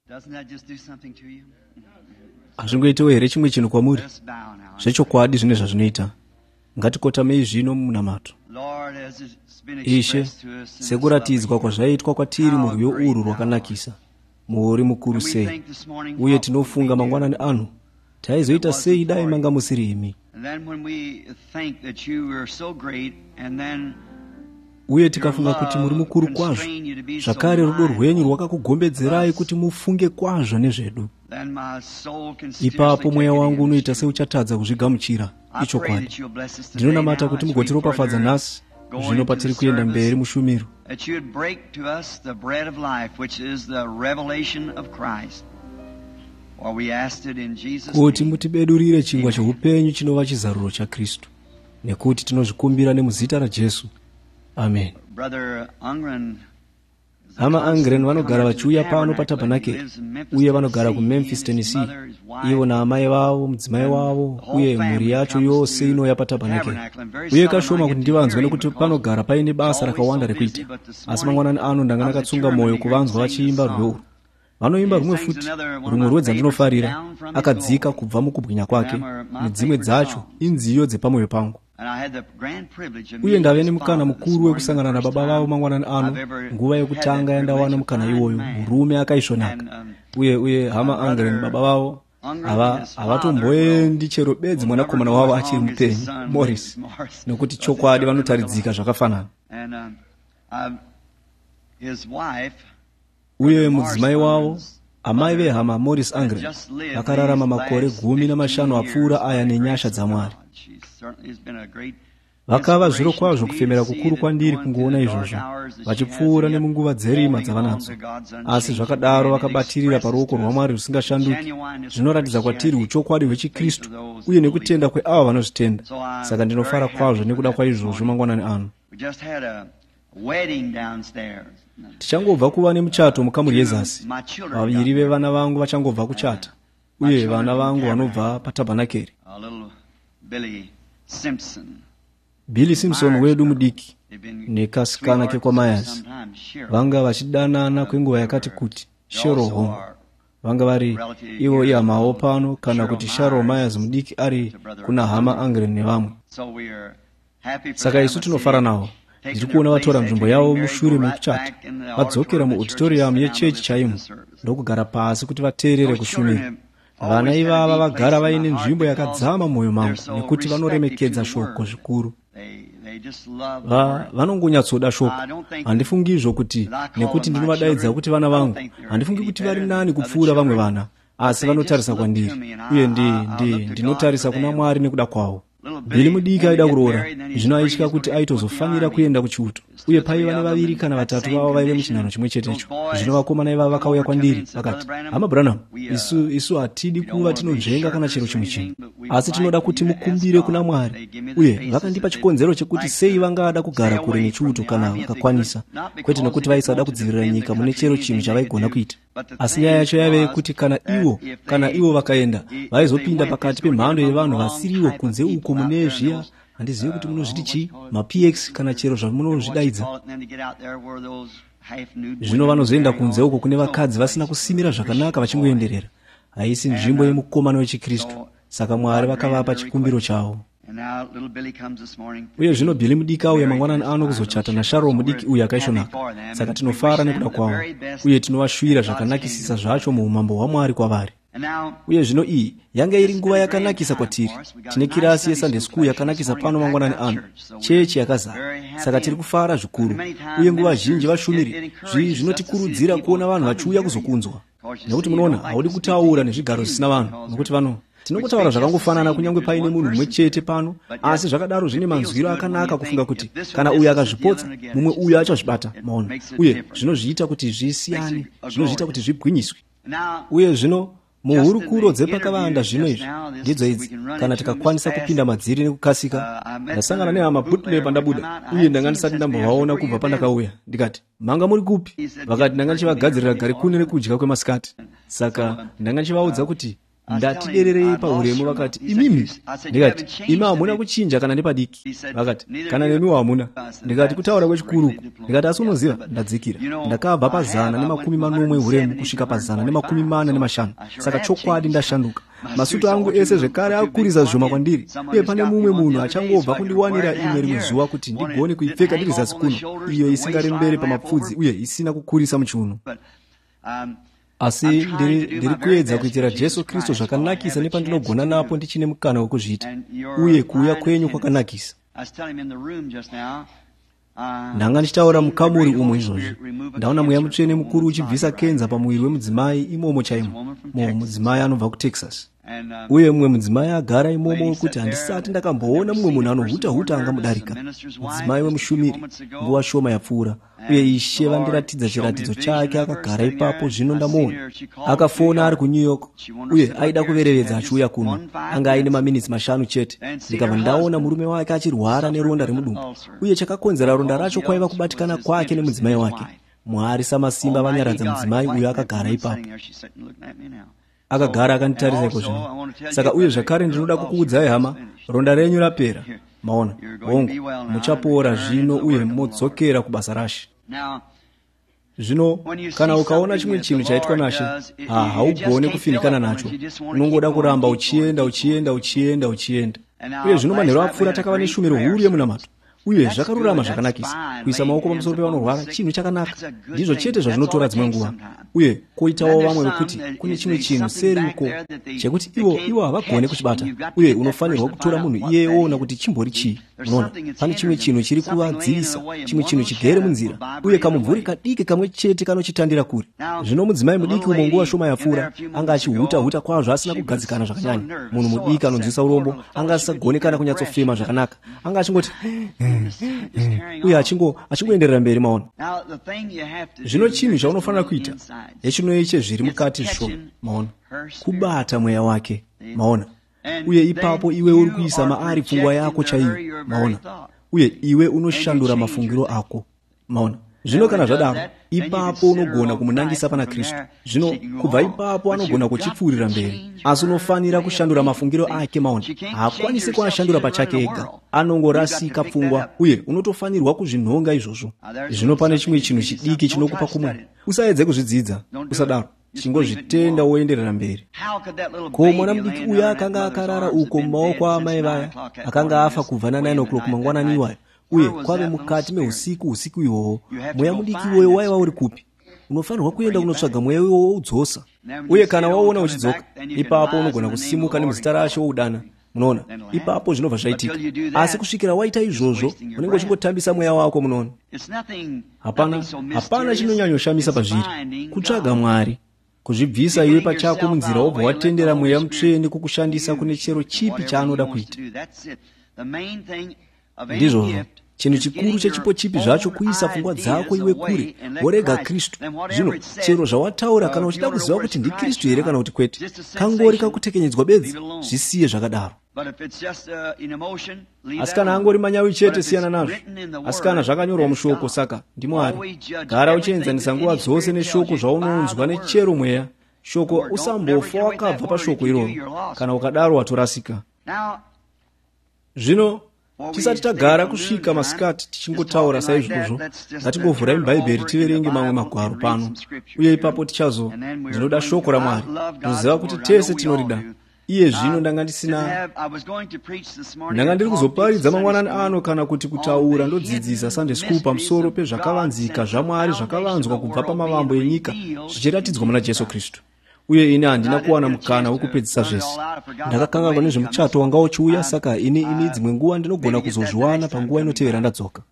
hazvingoitewo here chimwe chinhu kwamuri? Zvechokwadi zvine zvazvinoita. Ngatikotamei zvino munamato. Ishe, sekuratidzwa kwazvaitwa kwatiri murwiyo urwu rwakanakisa, muori mukuru sei, uye tinofunga mangwanani ano taizoita sei dai manga musiri imi. Uye tikafunga kuti muri mukuru kwazvo, zvakare rudo rwenyu rwakakugombedzerai kuti mufunge kwazvo nezvedu, ipapo mweya wangu unoita seuchatadza kuzvigamuchira ichokwadi. Ndinonamata kuti mugotiropafadza nhasi zvino patiri kuenda mberi mushumiro, kuti mutibedurire chingwa cheupenyu chinova chizaruro chaKristu, nekuti tinozvikumbira nemuzita raJesu. Amen. Hama Angren vanogara vachiuya pano patabhanakeri, uye vanogara kuMemphis, Tennessee. Ivo naamai vavo, mudzimai wavo, uye mhuri yacho yose inouya patabhanakeri. Uye kashoma kuti ndivanzwe nekuti panogara paine basa rakawanda rekuita. Asi mangwanani ano ndanga ndakatsunga mwoyo kuvanzwa vachiimba rweu. Vanoimba rumwe futi, rumwe rwedzandinofarira, akadzika kubva mukubwinya kwake, nedzimwe dzacho inziyo dzepamwoyo pangu. Uye ndave nemukana mukuru wekusangana nababa vavo mangwanani ano, nguva yekutanga yandawana mukana iwoyo, murume akaisvonaka. Uye Hama Angren baba vavo havatomboendi chero bedzi mwanakomana wavo achiri mupenyu, Morris, nokuti chokwadi vanotaridzika zvakafanana. Uye mudzimai wavo, amai veHama Morris Angren, vakararama makore 15 apfuura aya nenyasha dzaMwari. Vakava zviro kwazvo kufemera kukuru kwandiri kungoona izvozvo, vachipfuura nemunguva dzerima dzavanadzo. Asi zvakadaro vakabatirira paruoko rwaMwari rusingashanduki. Zvinoratidza kwatiri uchokwadi hwechiKristu, uye nekutenda kweavo vanozvitenda. Saka ndinofara kwazvo nekuda kwaizvozvo mangwanani ano. Tichangobva kuva nemuchato mukamuri yezasi. Vaviri vevana vangu vachangobva kuchata, uye vana vangu vanobva patabhanakeri. Billy Simpson wedu mudiki nekasikana kekwaMyers vanga vachidanana kwenguva yakati kuti Sherohom. Vanga vari ivo ihamawo pano, kana kuti Sharon Myers mudiki ari kuna Hama Angren nevamwe. Saka isu tinofara navo. Ndiri kuona vatora nzvimbo yavo mushure mekuchata, vadzokera muauditorium yechechi chaimo ndokugara pasi kuti vateerere kushumira. Vana ivava vagara vaine nzvimbo yakadzama mwoyo mangu, nekuti vanoremekedza shoko zvikuru. Vanongonyatsoda shoko. Handifungizvo kuti nekuti ndinovadaidza kuti vana vangu, handifungi kuti vari nani kupfuura vamwe vana, asi vanotarisa kwandiri, uye ndinotarisa kuna Mwari nekuda kwavo. Billy mudiki aida kuroora, zvino aitya kuti aitozofanira kuenda kuchiuto, uye paiva nevaviri kana vatatu vavo vaive muchinhano chimwe chetecho. Zvino vakomana ivava vakauya kwandiri vakati, Hama Branham, isu hatidi kuva tinonzvenga kana chero chimwe chinhu, asi tinoda kuti mukumbire kuna Mwari. Uye vakandipa chikonzero chekuti sei vangada kugara kure nechiuto kana vakakwanisa, kwete nokuti vaisada kudzivirira nyika mune chero chinhu chavaigona kuita. Asi nyaya yacho yave kuti kana ivo vakaenda, vaizopinda pakati pemhando yevanhu vasiriwo kunze uko mune zviya, handizivi kuti munozviti chii, maPX kana chero zvamunozvidaidza. Zvino vanozoenda kunze uko kune vakadzi vasina kusimira zvakanaka vachingoenderera. Haisi nzvimbo yemukomana wechiKristu. Saka Mwari vakavapa chikumbiro chavo. Uye zvino Billy mudiki auya mangwanani ano kuzochata naSharon mudiki uyu akaisvonaka. Saka tinofara nekuda kwavo, uye tinovashuvira zvakanakisisa zvacho muumambo hwaMwari kwavari. Uye zvino iyi yanga iri nguva yakanakisa kwatiri. Tine kirasi yeSunday school yakanakisa pano mangwanani ano, chechi yakazara. Saka tiri kufara zvikuru, uye nguva zhinji vashumiri zvinotikurudzira kuona vanhu vachiuya kuzokunzwa. Nekuti munoona haudi kutaura nezvigaro zvisina vanhu, nokuti tinongotaura zvakangofanana kunyange paine munhu mumwe chete pano, asi zvakadaro zvine manzwiro akanaka kufunga kuti kana uyu akazvipotsa mumwe uyu achazvibata, maona. Uye zvinozviita kuti zvisiyane, zvinozviita kuti zvigwinyiswe. Uye zvino muhurukuro dzepakavanda zvino izvi ndidzo idzi, kana tikakwanisa kupinda madziri nekukasika. Ndasangana nehama Butler pandabuda, uye ndanga ndisati ndambovaona kubva pandakauya. Ndikati, manga muri kupi? Vakati ndanga ndichivagadzirira garikuni rekudya kwemasikati. Saka ndanga ndichivaudza kuti ndatidererei pauremu vakati, imimi? Ndikati, imi hamuna kuchinja kana nepadiki? Vakati, kana nemiwo hamuna. Ndikati, kutaura kwechikuruku. Ndikati, asi unoziva, ndadzikira. Ndakabva pa140 uremu kusvika pa145. Saka chokwadi ndashanduka. Masuto angu ese zvekare akurisa zvoma kwandiri, uye pane mumwe munhu achangobva kundiwanira imwe rimwe zuva kuti ndigone kuipfeka ndiri zasi kuno, iyo isingarembere pamapfudzi uye isina kukurisa muchiuno. Asi ndiri kuedza kuitira Jesu Kristu zvakanakisa nepandinogona napo ndichine mukana wekuzviita, uye kuuya kwenyu kwakanakisa. Ndanga ndichitaura mukamuri umwe izvozvi, ndaona mweya mutsvene mukuru uchibvisa kenza pamuviri wemudzimai imomo chaimo, mudzimai anobva kuTexas. Uye mumwe mudzimai agara imomo wekuti handisati ndakamboona mumwe munhu anohuta angamudarika. Mudzimai wemushumiri, nguva shoma yapfuura, uye Ishe vandiratidza chiratidzo chake akagara ipapo. Zvino ndamuona akafona ari kuNew York, uye aida kuverevedza achiuya kuno. Anga aine maminitsi 5 chete. Ndikabva ndaona murume wake achirwara neronda remudumbu, uye chakakonzera ronda racho kwaiva kubatikana kwake nemudzimai wake. Mwari samasimba vanyaradza mudzimai uyo akagara ipapo. Akagara akanditarisa iko zvino. Saka uye zvakare ndinoda kukuudzai hama, ronda renyu rapera. Maona, hongu, muchapora zvino uye modzokera kubasa raShe. Zvino kana ukaona chimwe chinhu chaitwa naShe, haugone kufinikana nacho. Unongoda kuramba uchienda. Uye zvino manheru apfuura takava neshumiro huru yemunamato. Uye zvakarurama zvakanakisa. Kuisa maoko pamusoro pevanorwara chinhu chakanaka. Ndizvo chete zvazvinotora dzimwe nguva. Uye koitawo vamwe vekuti kune chimwe chinhu seri uko chekuti ivo havagone kuchibata. Uye unofanirwa kutora munhu iye oona kuti chimbori chii. Unoona, pane chimwe chinhu chiri kuvadzivisa, chimwe chinhu chigere munzira. Uye kamumvuri kadiki kamwe chete kanochitandira kure. Zvino mudzimai mudiki umwe nguva shoma yapfuura anga achihuta kwazvo asina kugadzikana zvakanyanya. Munhu mudiki anonzwisa urombo anga asagonekana kunyatsofema zvakanaka. Anga achingoti uye achingoenderera mberi. Maona, zvino chinhu chaunofanira kuita echinoye chezviri mukati zvishoma. Maona, kubata mweya wake. Maona, uye ipapo iwe uri kuisa maari pfungwa yako chaiyo. Maona, uye iwe unoshandura mafungiro ako. Maona, zvino kana zvadaro, ipapo unogona kumunangisa pana Kristu. Zvino kubva ipapo anogona kuchipfuurira mberi, asi unofanira kushandura mafungiro ake. Maona, haakwanisi kuashandura pachake ega, anongorasika pfungwa, uye unotofanirwa kuzvinhonga izvozvo. Zvino pane chimwe chinhu chidiki chinokupa kumwe, usaedze kuzvidzidza, usadaro, chingozvitenda woenderera mberi. Ko mwana mudiki uyo akanga akarara uko mumaoko amai vaya, akanga afa kubva na9 o'clock mangwanani iwayo, uye kwave mukati meusiku ihwohwo. Mweya mudiki iwoyo waiva uri kupi? Unofanirwa kuenda kunotsvaga mweya iwowo udzosa, uye kana waona uchidzoka, ipapo unogona kusimuka nemuzita raShe woudana. Munoona, ipapo zvinobva zvaitika. Asi kusvikira waita izvozvo, unenge uchingotambisa mweya wako. Munoona, hapana chinonyanyoshamisa pazviri kutsvaga Mwari, kuzvibvisa iwe pachako munzira wobva watendera mweya mutsvene kukushandisa kune chero chipi chaanoda kuita. Ndizvozvo chinhu chikuru chechipo chipi zvacho kuisa pfungwa dzako iwe kure worega Kristu. Zvino chero zvawataura, kana uchida kuziva kuti ndikristu here kana kuti kwete, kangori kakutekenyedzwa bedzi, zvisiye zvakadaro. Asi kana angori manyawi chete, siyana nazvo. Asi kana zvakanyorwa mushoko, saka ndiMwari. Gara uchienzanisa nguva dzose neshoko zvaunonzwa nechero mweya. Shoko usambofa wakabva pashoko iroro, kana ukadaro watorasika. Zvino tisati tagara kusvika masikati tichingotaura saizvozvo, ngatingovhurai mubhaibheri tiverenge mamwe magwaro pano, uye ipapo ndinoda shoko raMwari. Ndinoziva kuti tese tinorida. Iye zvino ndanga ndiri kuzoparidza mangwanani ano, kana kuti kutaura ndodzidzisa Sunday school pamusoro pezvakavanzika zvaMwari zvakavanzwa kubva pamavambo enyika zvichiratidzwa muna Jesu Kristu. Uye ini handina kuwana mukana wekupedzisa zvese. Ndakakanganwa nezvemuchato wanga uchiuya, saka ini dzimwe nguva ndinogona kuzozviwana panguva inotevera ndadzoka.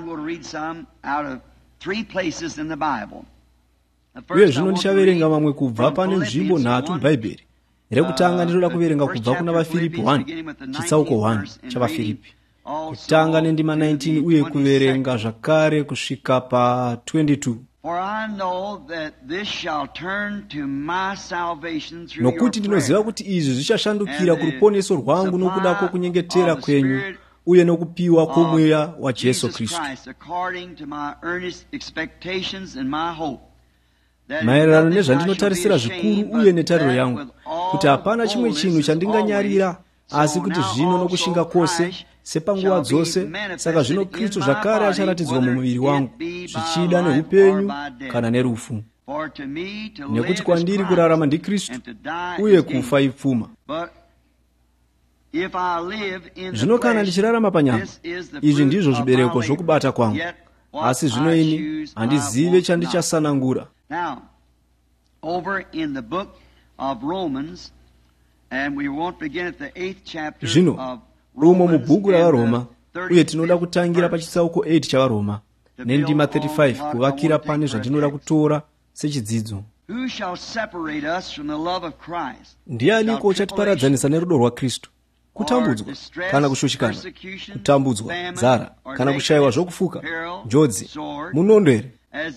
Uye zvino ndichaverenga mamwe kubva pane nzvimbo 3 mubhaibheri. Rekutanga ndinoda kuverenga kubva kuna vaFilipi 1 chitsauko 1 chavaFilipi, kutanga nendima 19 uye kuverenga zvakare kusvika pa22. Nokuti ndinoziva kuti izvi zvichashandukira kuruponeso rwangu nokuda kwokunyengetera kwenyu uye nokupiwa kwomweya waJesu Kristu, maererano nezvandinotarisira zvikuru uye netariro yangu, kuti hapana chimwe chinhu chandinganyarira asi kuti zvino nokushinga kwose sepanguva dzose. Saka zvino Kristu zvakare acharatidzwa mumuviri wangu, zvichida neupenyu kana nerufu. Nekuti kwandiri kurarama ndiKristu uye kufa ipfuma. Zvino kana ndichirarama panyama, izvi ndizvo zvibereko zvokubata kwangu. Asi zvino ini handizive chandichasanangura. Zvino umo mubhuku ravaroma, uye tinoda kutangira pachitsauko 8 chavaroma nendima 35 kuvakira pane zvandinoda kutora sechidzidzo. Ndianiko uchatiparadzanisa nerudo rwaKristu? Kutambudzwa kana kushushikana, kutambudzwa, nzara kana kushayiwa zvokufuka, njodzi, munondo here?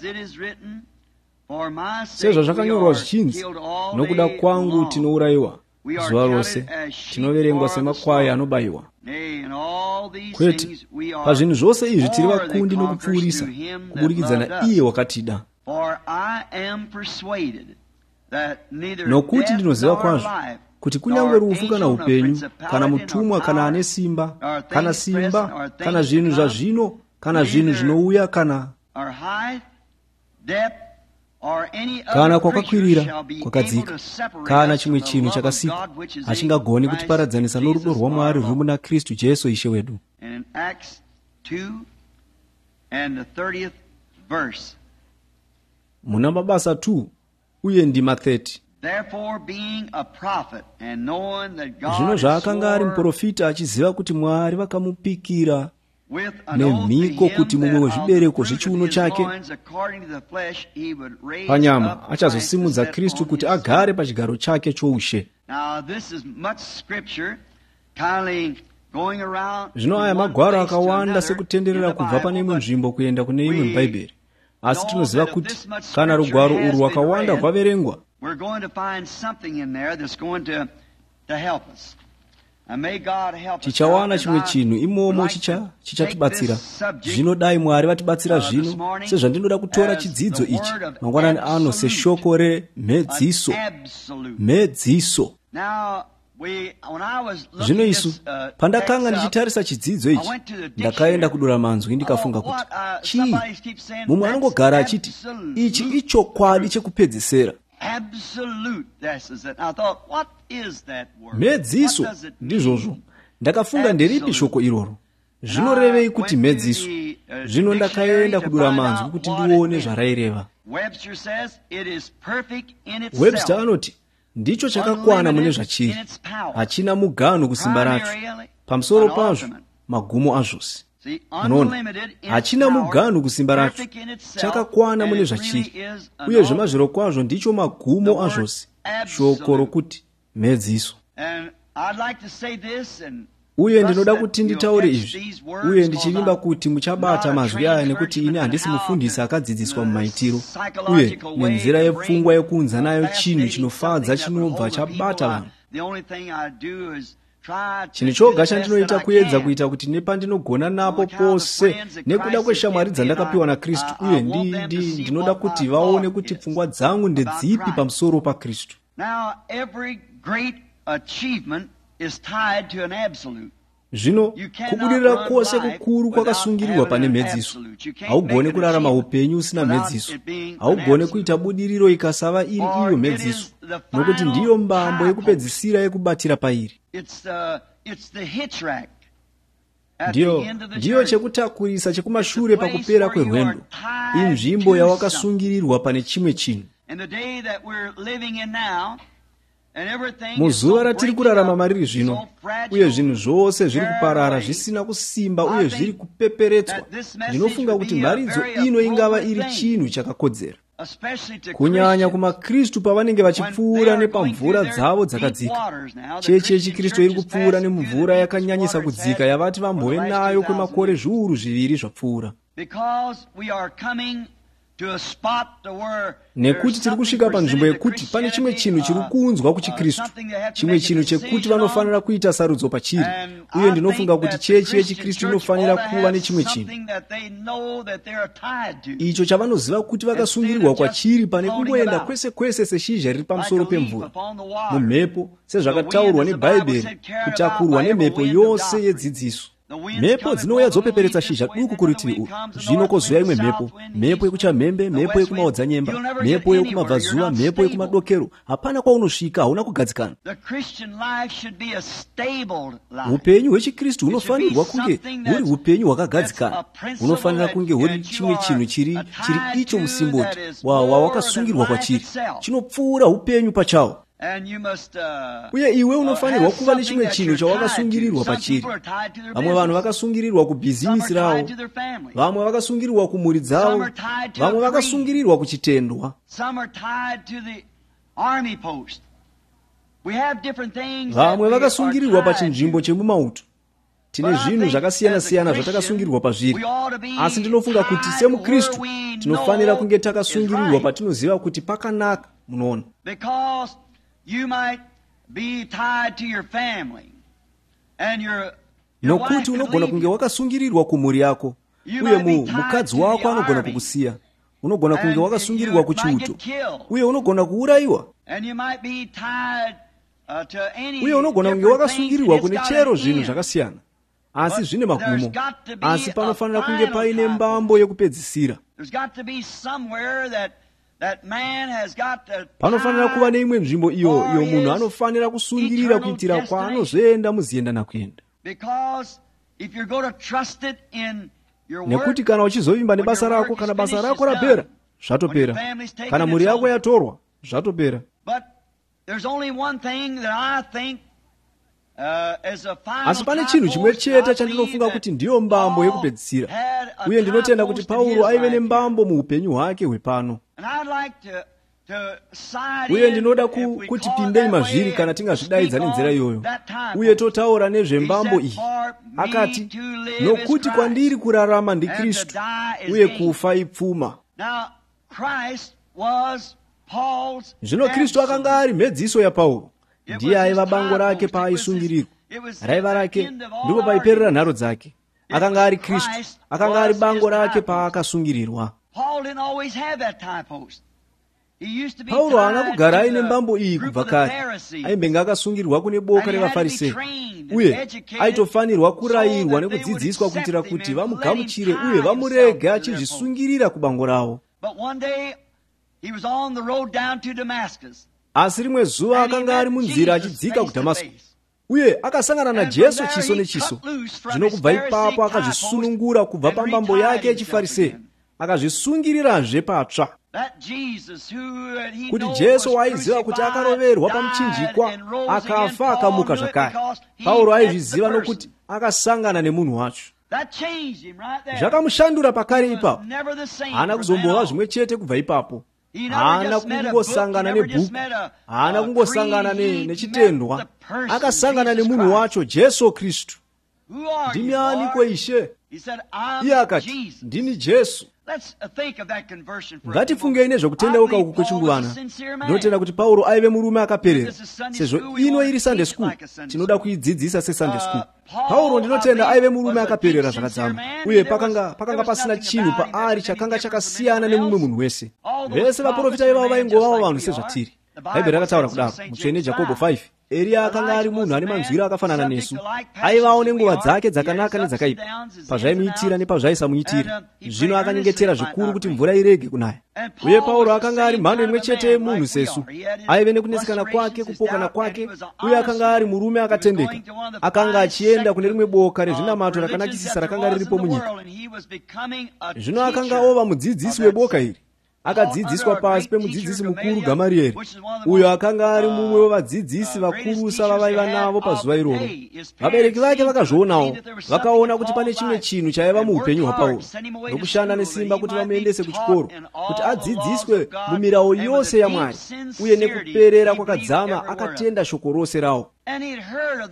Sezvazvakanyorwa zvichinzi, nokuda kwangu tinourayiwa zuva rose, tinoverengwa semakwai anobayiwa. Kwete, pazvinhu zvose izvi tiri vakundi nokupfuurisa kuburikidza naiye wakatida. Nokuti ndinoziva kwazvo kuti kunyange rufu kana upenyu kana mutumwa kana ane simba kana simba kana zvinhu zvazvino kana zvinhu zvinouya kana kwakakwirira kwakadzika kana chimwe chinhu chakasikwa hachingagoni kutiparadzanisa norudo rwaMwari rwuri muna Kristu Jesu Ishe wedu. Muna Mabasa 2 uye ndima 30. Zvino zvaakanga ari muprofita achiziva kuti Mwari vakamupikira nemhiko kuti mumwe wezvibereko zvechiuno chake panyama achazosimudza Kristu kuti agare pachigaro chake choushe. Zvino aya magwaro akawanda sekutenderera kubva pane imwe nzvimbo kuenda kune imwe mubhaibheri. Asi tinoziva kuti kana rugwaro urwu rwakawanda rwaverengwa, tichawana chimwe chinhu imomo chichatibatsira. Zvino dai Mwari vatibatsira zvino, sezvandinoda kutora chidzidzo ichi mangwanani ano seshoko remhedziso. Mhedziso. Zvino isu pandakanga ndichitarisa chidzidzo ichi, ndakaenda kudura manzwi ndikafunga kuti chii? Mumwe anongogara achiti ichi ichokwadi chekupedzisera. Mhedziso ndizvozvo. Ndakafunga nderipi shoko iroro? Zvinorevei kuti mhedziso? Zvino ndakaenda kudura manzwi kuti ndione zvaraireva. Webster anoti ndicho chakakwana mune zvachiri, hachina muganhu kusimba racho, pamusoro pazvo magumo azvose. Munoona, hachina muganhu kusimba racho, chakakwana mune zvachiri, uye zvemazviro kwazvo ndicho magumo azvose. Shoko rokuti mhedziso. Uye ndinoda kuti nditaure izvi, uye ndichivimba kuti muchabata mazwi aya nekuti ini handisi mufundisi akadzidziswa mumaitiro, uye nenzira yepfungwa yekunza nayo chinhu chinofadza chinobva chabata vanhu. Chinhu choga chandinoita kuedza kuita kuti nepandinogona napo pose nekuda kweshamwari dzandakapiwa naKristu, uye ndinoda kuti vaone kuti pfungwa dzangu ndedzipi pamusoro paKristu. Zvino kubudirira kwose kukuru kwakasungirirwa pane mhedziso. Haugone kurarama upenyu usina mhedziso. Haugone kuita budiriro ikasava iri iyo mhedziso, nokuti ndiyo mbambo yekupedzisira yekubatira pairi. Ndiyo chekutakurisa chekumashure pakupera kwerwendo. Inzvimbo yawakasungirirwa pane chimwe chinhu. Muzuva ratiri kurarama mariri zvino, uye zvinhu zvose zviri kuparara zvisina kusimba uye zviri kupeperetswa, ndinofunga kuti mharidzo ino ingava iri chinhu chakakodzera, kunyanya kumaKristu pavanenge vachipfuura nepamvura dzavo dzakadzika. Chechi yechiKristu iri kupfuura nemumvura yakanyanyisa kudzika yavati vambove nayo kwemakore zviuru zviviri zvapfuura. nekuti tiri kusvika panzvimbo yekuti pane chimwe chinhu chiri kuunzwa kuchikristu, chimwe chinhu chekuti vanofanira kuita sarudzo pachiri, uye ndinofunga kuti chechi yechikristu inofanira kuva nechimwe chinhu icho chavanoziva kuti vakasungirirwa kwachiri, pane kungoenda kwese kwese seshizha riri pamusoro pemvura, mumhepo, sezvakataurwa nebhaibheri, kutakurwa nemhepo yose yedzidziso. Mhepo dzinouya dzopeperetsa shizha duku kurutivi urwu, zvino kozouya imwe mhepo yekuchamhembe, mhepo yekumaodzanyemba, mhepo yekumabvazuva, mhepo yekumadokero. Hapana kwaunosvika hauna kugadzikana. Upenyu hwechikristu hunofanirwa kunge huri upenyu hwakagadzikana. Hunofanira kunge huri chimwe chinhu chiri icho musimboti wawakasungirwa kwachiri, chinopfuura upenyu pachawo. Uye iwe unofanirwa kuva nechimwe chinhu chawakasungirirwa pachiri. Vamwe vanhu vakasungirirwa kubhizinisi ravo, vamwe vakasungirirwa kumhuri dzavo, vamwe vakasungirirwa kuchitendwa, vamwe vakasungirirwa pachinzvimbo chemumauto. Tine zvinhu zvakasiyana-siyana zvatakasungirirwa pazviri, asi ndinofunga kuti semukristu tinofanira kunge takasungirirwa patinoziva kuti pakanaka. Munoona, nokuti unogona kunge wakasungirirwa kumhuri yako, uye mukadzi wako anogona kukusiya. Unogona kunge wakasungirirwa kuchiuto, uye unogona kuurayiwa. Uye unogona kunge wakasungirirwa kune chero zvinhu zvakasiyana, asi zvine magumo. Asi panofanira kunge paine mbambo yekupedzisira. Panofanira kuva neimwe nzvimbo iyo munhu anofanira kusungirira kuitira kwaanozoenda muzienda nakuenda. Nekuti kana uchizovimba nebasa rako, kana basa rako rapera, zvatopera. Kana mhuri yako yatorwa, zvatopera. Asi pane chinhu chimwe chete chandinofunga kuti ndiyo mbambo yekupedzisira, uye ndinotenda kuti Pauro aive nembambo muupenyu hwake hwepano. Uye ndinoda kuti pindei mazviri kana tingazvidaidza nenzira iyoyo, uye totaura nezvembambo iyi. Akati, nokuti kwandiri kurarama ndiKristu, uye kufa ipfuma. Zvino Kristu akanga ari mhedziso yaPauro. Ndiye aiva bango rake paaisungirirwa, raiva rake ndipo paiperera nharo dzake. Akanga ari Kristu, akanga ari bango rake paakasungirirwa. Pauro haana kugara aine mbambo iyi kubva kare. Aimbenge akasungirirwa kune boka revaFarisei, uye aitofanirwa kurayirwa nekudzidziswa kuitira kuti vamugamuchire uye vamurege achizvisungirira kubango ravo. Asi rimwe zuva akanga ari munzira achidzika kuDhamasiko, uye akasangana naJesu chiso nechiso. Zvino kubva ipapo akazvisunungura kubva pambambo yake yechiFarisei, akazvisungirirazve patsva. Kuti Jesu aiziva kuti akaroverwa pamuchinjikwa, akafa akamuka zvakare. Pauro aizviziva nokuti akasangana nemunhu wacho. Zvakamushandura pakare ipapo. Haana kuzombova zvimwe chete kubva ipapo. Haana kungosangana nebhuku, haana kungosangana nechitendwa. Akasangana nemunhu wacho, Jesu Kristu. Ndimi aniko Ishe? Iye akati, ndini Jesu. Ngatifungei nezvokutendeuka uku kwechinguvana. Ndinotenda kuti Pauro aive murume akaperera. Sezvo ino iri Sunday school, tinoda kuidzidzisa seSunday school. Pauro ndinotenda aive murume akaperera zvakadzama, uye pakanga pasina chinhu paari chakanga chakasiyana nemumwe munhu wese. Vese vaprofita ivavo vaingovawo vanhu sezvatiri. Bhaibheri rakataura kudaro mutsvene Jakobho 5. Eria akanga ari munhu ane manzwiro akafanana nesu. Aivawo nenguva dzake dzakanaka nedzakaipa, pazvaimuitira nepazvaisamuitira. Zvino akanyengetera zvikuru kuti mvura irege kunaya. Uye Pauro akanga ari mhando imwe chete yemunhu sesu. Aive nekunesekana kwake, kupokana kwake, uye akanga ari murume akatendeka. Akanga achienda kune rimwe boka rezvinamato rakanakisisa rakanga riripo munyika. Zvino akanga ova mudzidzisi weboka iri. Akadzidziswa pasi pemudzidzisi mukuru Gamarieri, uyo akanga ari mumwe wevadzidzisi vakurusa vavaiva navo pazuva iroro. Vabereki vake vakazvionawo, vakaona kuti pane chimwe chinhu chaiva muupenyu hwaPauro, nokushanda nesimba kuti vamuendese kuchikoro, kuti adzidziswe mumirau yose yaMwari, uye nekuperera kwakadzama akatenda shoko rose rawo.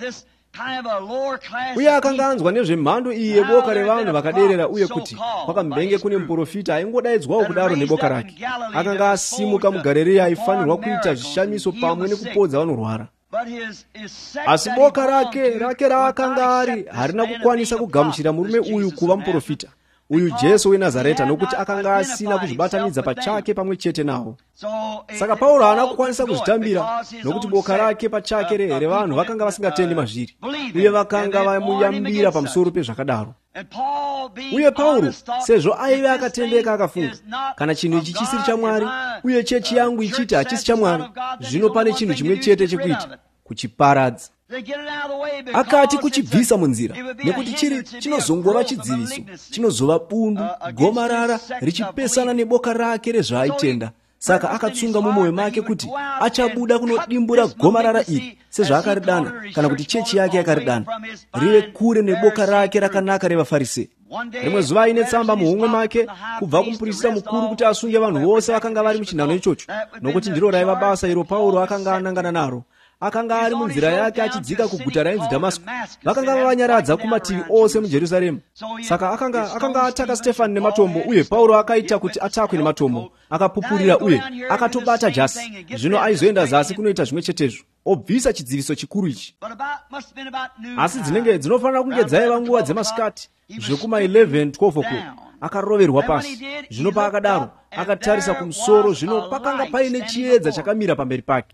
uye akanganzwa nezvemhando iyi yeboka revanhu vakaderera uye kuti kwakambenge kune muprofita aingodaidzwawo kudaro neboka rake. Akanga asimuka muGarireya aifanirwa kuita zvishamiso pamwe nekupodza vanorwara. Asi boka rake raakanga ari harina kukwanisa kugamuchira murume uyu kuva muprofita, uyu Jesu weNazareta, nokuti akanga asina kuzvibatanidza pachake pamwe chete nawo. Saka Pauro haana kukwanisa kuzvitambira, nokuti boka rake pachake revanhu vakanga vasingatendi mazviri, uye vakanga vamuyambira pamusoro pezvakadaro. Uye Pauro, sezvo aive akatendeka, akafunga, kana chinhu ichi chisiri chaMwari, uye chechi yangu ichiti hachisi chaMwari, zvino pane chinhu chimwe chete chekuita: kuchiparadza. Akati kuchibvisa munzira, nekuti chinozongova chidziviso, chinozova bundu, gomarara richipesana neboka rake rezvaaitenda. Saka akatsunga mumwoyo make kuti achabuda kunodimbura gomarara iri sezvaakaridana, kana kuti chechi yake yakaridana, rive kure neboka rake rakanaka revaFarisi. Rimwe zuva aine tsamba muhomwe make kubva kumuprista mukuru kuti asunge vanhu vose vakanga vari muchinhano ichocho, nokuti ndiro raiva basa iro Pauro akanga anangana naro. Akanga ari munzira yake achidzika kuguta rainzi Dhamasiko. Vakanga vavanyaradza kumativi ose muJerusarema. Saka akanga ataka Stefani nematombo, uye Pauro akaita kuti atakwe nematombo. Akapupurira uye akatobata jasi. Zvino aizoenda zasi kunoita zvimwe chetezvo, obvisa chidziviso chikuru ichi. Asi dzinofanira kunge dzaiva nguva dzemasikati, zvekuma 11-12 o'clock. Akaroverwa pasi. Zvino paakadaro akatarisa kumusoro, zvino pakanga paine chiedza chakamira pamberi pake.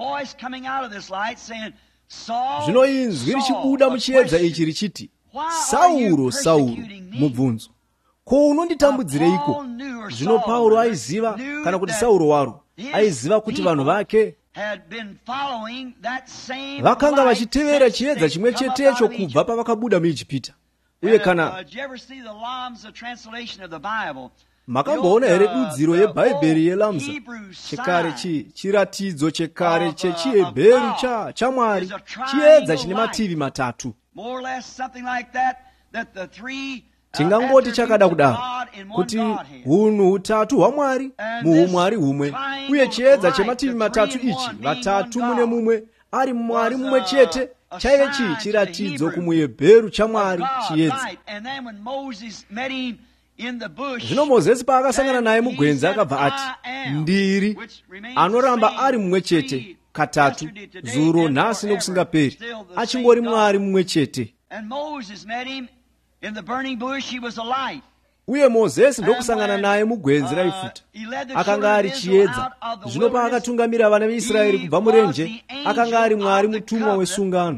Zvino inzwi richibuda muchiedza ichi richiti, Sauro, Sauro, mubvunzo, ko unonditambudzireiko? Zvino Pauro aiziva, kana kuti Sauro waro aiziva kuti vanhu vake vakanga vachitevera chiedza chimwe chetecho kubva pavakabuda muIjipita. Uye kana makamboona here dudziro yeBhaibheri yeLamza, chekare chiratidzo chekare chechiHebheru chaMwari, chiedza chine mativi matatu. Tingangoti chakada kudaro kuti hunhu hutatu hwaMwari muumwari humwe, uye chiedza chemativi matatu ichi, vatatu mune mumwe, ari Mwari mumwe chete, chaive chiratidzo kumuHebheru chaMwari, chiedza. Zvino Mozisi paakasangana naye mugwenzi akabva ati, ndiri, anoramba ari mumwe chete, katatu, zuro, nhasi nokusingaperi, achingori Mwari mumwe chete. Uye Mozisi ndokusangana naye mugwenzi raifuta, akanga ari chiedza. Zvino paakatungamira vana veIsraeri kubva murenje, akanga ari Mwari mutumwa wesungano.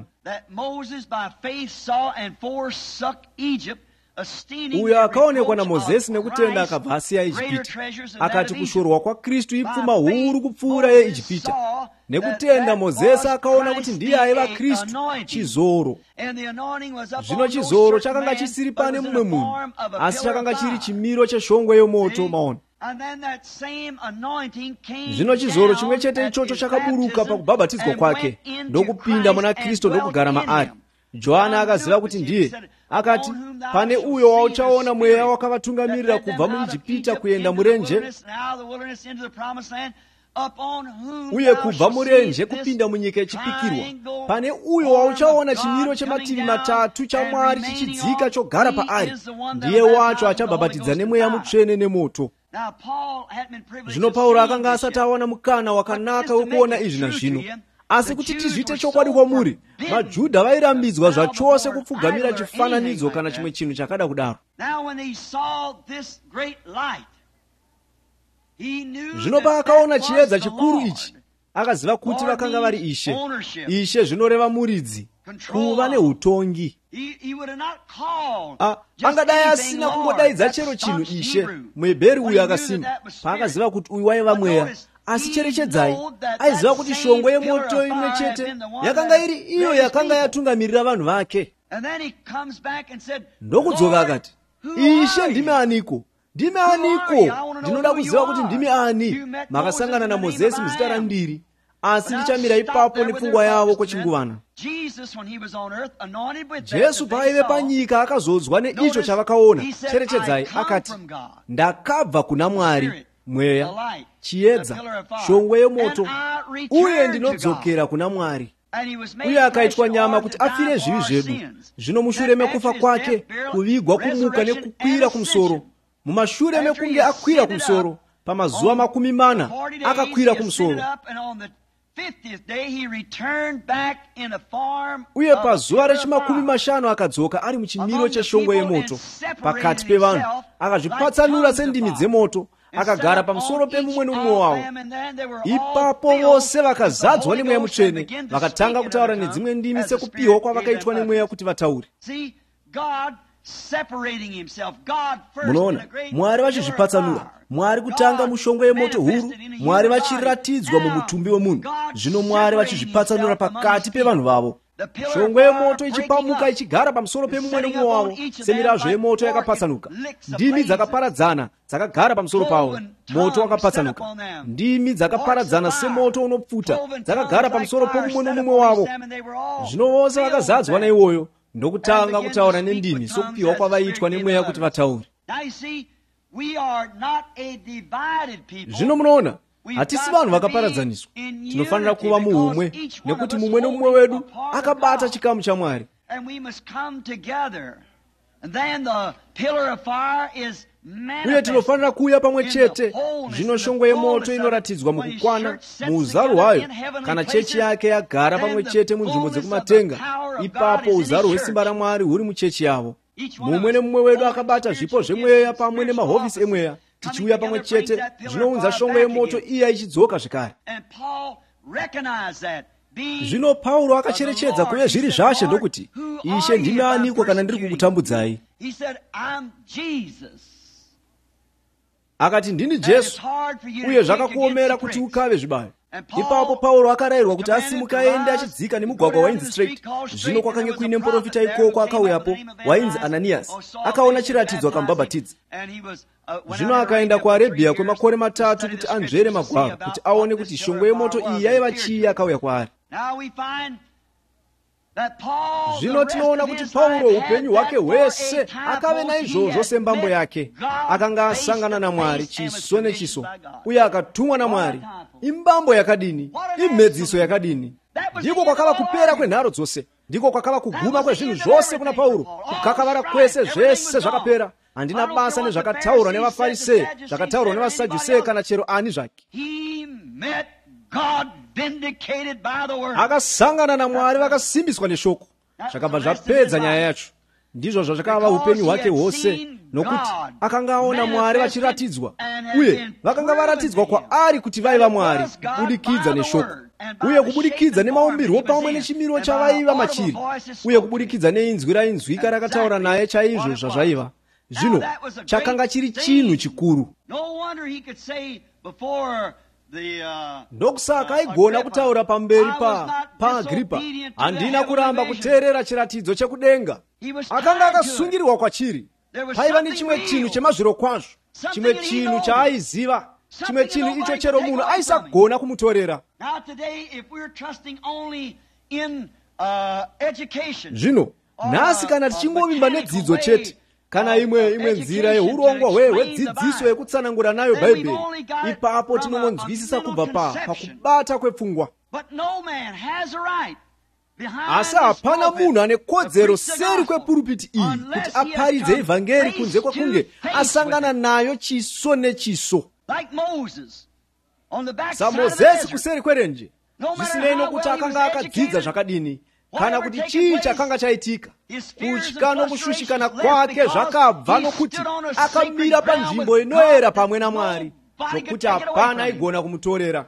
Uyo akaonekwa naMozisi nekutenda akabva asiya Ijipita. Akati kushorwa kwaKristu ipfuma huru kupfuura yeIjipita. Nekutenda Mozisi akaona kuti ndiye aiva Kristu, chizoro. Zvino chizoro chakanga chisiri pane mumwe munhu, asi chakanga chiri chimiro cheshongwe yomoto, maona. Zvino chizoro chimwe chete ichocho chakaburuka pakubhabhatidzwa kwake, ndokupinda muna Kristu ndokugara maari. Johana akaziva kuti ndiye. Akati, pane uyo wauchaona mweya wakavatungamirira kubva muIjipita kuenda murenje, uye kubva murenje kupinda munyika yechipikirwa. Pane uyo wauchaona chimiro chemativi matatu chaMwari chichidzika chogara paari, ndiye wacho achabhabhatidza nemweya mutsvene nemoto. Zvino Pauro akanga asati awana mukana wakanaka wekuona izvi nazvino. Asi kuti tizviite chokwadi kwamuri, vaJudha vairambidzwa zvachose kupfugamira chifananidzo kana chimwe chinhu chakada kudaro. Zvino paakaona chiedza chikuru ichi, akaziva kuti vakanga vari ishe. Ishe zvinoreva muridzi, kuva neutongi. Angadai asina kungodaidza chero chinhu ishe. MuHebheru uyu akasima, paakaziva kuti uyu waiva mweya. Asi cherechedzai, aiziva kuti shongwe yemoto imwe chete yakanga iri iyo yakanga yatungamirira vanhu vake. Ndokudzoka akati, Ishe, ndimi aniko? Ndimi aniko? Ndinoda kuziva kuti ndimi ani. Makasangana naMozisi muzita randiri, asi ndichamira ipapo nepfungwa yavo kwechinguvana. Jesu paaive panyika akazodzwa neicho chavakaona. Cherechedzai, akati, ndakabva kuna Mwari, mweya, chiedza, shongwe yomoto, uye ndinodzokera kuna Mwari. uye akaitwa nyama kuti afire zvivi zvedu. Zvino mushure mekufa kwake, kuvigwa, kumuka nekukwira kumusoro, mumashure mekunge akwira kumusoro, pamazuva 40 akakwira kumusoro, uye pazuva rechi50 akadzoka ari muchimiro cheshongwe yemoto pakati pevanhu, akazvipatsanura sendimi dzemoto, akagara pamusoro pemumwe nomumwe wavo. Ipapo vose vakazadzwa nemweya mutsvene, vakatanga kutaura nedzimwe ndimi sekupiwa kwavakaitwa nemweya kuti vataure. Munoona, Mwari vachizvipatsanura, Mwari kutanga mushongwe yemoto huru, Mwari vachiratidzwa mumutumbi wemunhu, zvino Mwari vachizvipatsanura pakati pevanhu vavo. Shongwe yemoto ichipamuka ichigara pamusoro pemumwe nomumwe wavo semirazvo yemoto yakapatsanuka. Ndimi dzakaparadzana dzakagara pamusoro pavo, moto wakapatsanuka. Ndimi dzakaparadzana semoto unopfuta dzakagara pamusoro pomumwe nomumwe wavo. Zvino vose vakazadzwa naiwoyo ndokutanga kutaura nendimi sokupiwa kwavaitwa nemweya kuti vataure. Zvino munoona, hatisi vanhu vakaparadzaniswa. Tinofanira kuva muumwe, nekuti mumwe nomumwe wedu akabata chikamu chaMwari. Uye tinofanira kuuya pamwe chete. Zvino shongwe yemoto inoratidzwa mukukwana, muuzaro hwayo, kana chechi yake yagara pamwe chete munzvimbo dzekumatenga. Ipapo uzaro hwesimba raMwari huri muchechi yavo. Mumwe nemumwe wedu akabata zvipo zvemweya pamwe nemahofisi emweya, tichiuya pamwe chete, zvinounza shongwe yemoto iya ichidzoka zvekare. Zvino Pauro akacherechedza kuye zviri zvashe ndokuti, Ishe ndimi aniko kana ndiri kukutambudzai? Akati, ndini Jesu, uye zvakakuomera kuti ukave zvibayo. Ipapo Pauro akarayirwa kuti asimuke aende achidzika nemugwagwa wainzi Straight. Zvino kwakange kuine muprofita ikoko akauyapo wainzi Ananiasi, akaona chiratidzo akambhabhatidza. Zvino akaenda kuArebhia kwemakore 3 kuti anzvere magwaro, kuti aone kuti shongwe yemoto iyi yaiva chii akauya kwaari. Zvino tinoona kuti Pauro upenyu hwake hwese akave naizvozvo sembambo yake. Akanga asangana naMwari chiso nechiso, uye akatumwa naMwari. Imbambo yakadini, imhedziso yakadini. Ndiko kwakava kupera kwenharo dzose, ndiko kwakava kuguma kwezvinhu zvose kuna Pauro. Kukakavara kwese zvese zvakapera. Handina basa nezvakataurwa nevaFarisei, zvakataurwa nevaSadhusei kana chero ani zvake. Akasangana naMwari, vakasimbiswa neshoko, zvakabva zvapedza nyaya yacho. Ndizvo zvakava upenyu hwake hwose, nokuti akanga aona Mwari vachiratidzwa, uye vakanga varatidzwa kwaari kuti vaiva Mwari kubudikidza neshoko, uye kubudikidza nemaumbirwo pamwe nechimiro chavaiva machiri, uye kubudikidza neinzwi rainzwika rakataura naye chaizvo zvazvaiva. Zvino chakanga chiri chinhu chikuru. Ndokusaka aigona kutaura pamberi paAgripa, handina kuramba kuteerera chiratidzo chekudenga. Akanga akasungirirwa kwachiri. Paiva nechimwe chinhu chemazviro kwazvo, chimwe chinhu chaaiziva, chimwe chinhu icho chero munhu aisagona kumutorera. Zvino nhasi kana tichingovimba nedzidzo chete, kana imwe nzira yeurongwa hwedzidziso yekutsanangura nayo Bhaibheri, ipapo tinongonzwisisa kubva pakubata kwepfungwa. Asi hapana munhu ane kodzero seri kwepurupiti iyi kuti aparidze evhangeri kunze kwekunge asangana nayo chiso nechiso. SaMozisi kuseri kwerenje, zvisinei nokuti akanga akadzidza zvakadini, kana kuti chii chakanga chaitika. Kutya nokushushikana kwake zvakabva nokuti akamira panzvimbo inoyera pamwe naMwari, zvokuti hapana aigona kumutorera.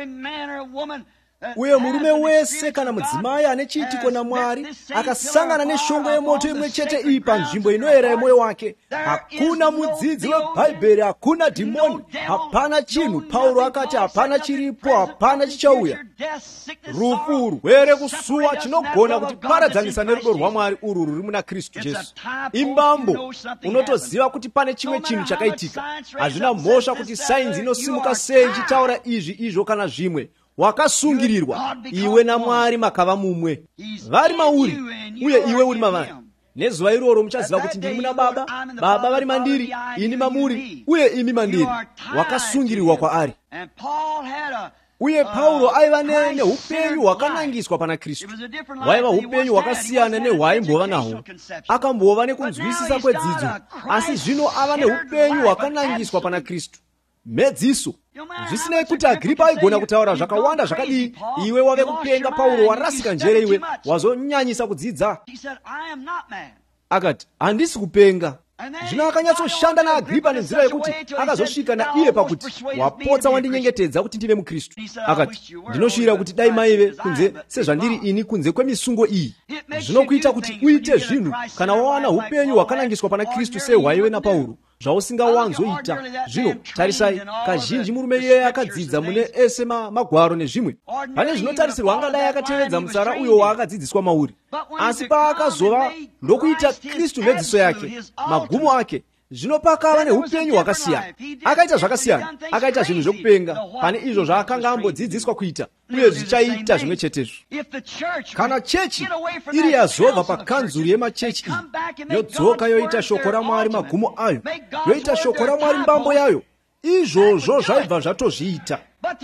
Uye murume wese kana mudzimai ane chiitiko naMwari akasangana neshongwe yemoto imwe chete iyi panzvimbo inoyera yemwoyo wake, hakuna mudzidzi weBhaibheri, hakuna dhimoni, hapana chinhu. Pauro akati hapana chiripo, hapana chichauya. Rufu, urwere, kusuwa chinogona kuti paradzanisa nerudo rwaMwari urwu ruri muna Kristu Jesu. Imbambo, unotoziva kuti pane chimwe chinhu chakaitika. Hazvina mhosva kuti sainzi inosimuka sei ichitaura izvo kana zvimwe. Wakasungirirwa, iwe naMwari makava mumwe. Vari mauri, uye iwe uri mavari. Nezuva iroro muchaziva kuti ndiri muna Baba, Baba vari mandiri, ini mamuri, uye imi mandiri. Wakasungirirwa kwaari. uye Paulo aiva neupenyu hwakanangiswa pana Kristu. Waiva upenyu hwakasiyana nehwaimbova nahwo. Akambova nekunzwisisa kwedzidzo, asi zvino ava neupenyu hwakanangiswa pana Kristu. Medziso. Zvisinei kuti Agripa aigona kutaura zvakawanda zvakadii, iwe wave kupenga Paulo, warasika njere, iwe wazonyanyisa kudzidza. Akati, handisi kupenga. Zvino akanyatsoshanda naAgripa nenzira yekuti akazosvika naiye pakuti, wapotsa wandinyengetedza kuti ndive muKristu. Akati, ndinoshira kuti dai maive kunze sezvandiri ini kunze kwemisungo iyi. Zvinokuita kuti uite zvinhu kana wawana upenyu hwakanangiswa pana Kristu sehwaive naPauro, zvausingawanzoita. Zvino tarisai, kazhinji murume iye akadzidza mune ese magwaro nezvimwe. Pane zvinotarisirwa angadai akatevedza mutsara uyo waakadzidziswa mauri. Asi paakazova ndokuita Kristu medziso yake, magumo ake, zvino pakava neupenyu hwakasiyana. Akaita zvakasiyana, akaita zvinhu zvokupenga pane izvo zvaakanga ambodzidziswa kuita, uye zvichaita zvimwe chetezvo. Kana chechi iri yazobva pakanzuru yemachechi iyi, yodzoka yoita shoko raMwari magumo ayo, yoita shoko raMwari mbambo yayo, izvozvo zvaibva zvatozviita.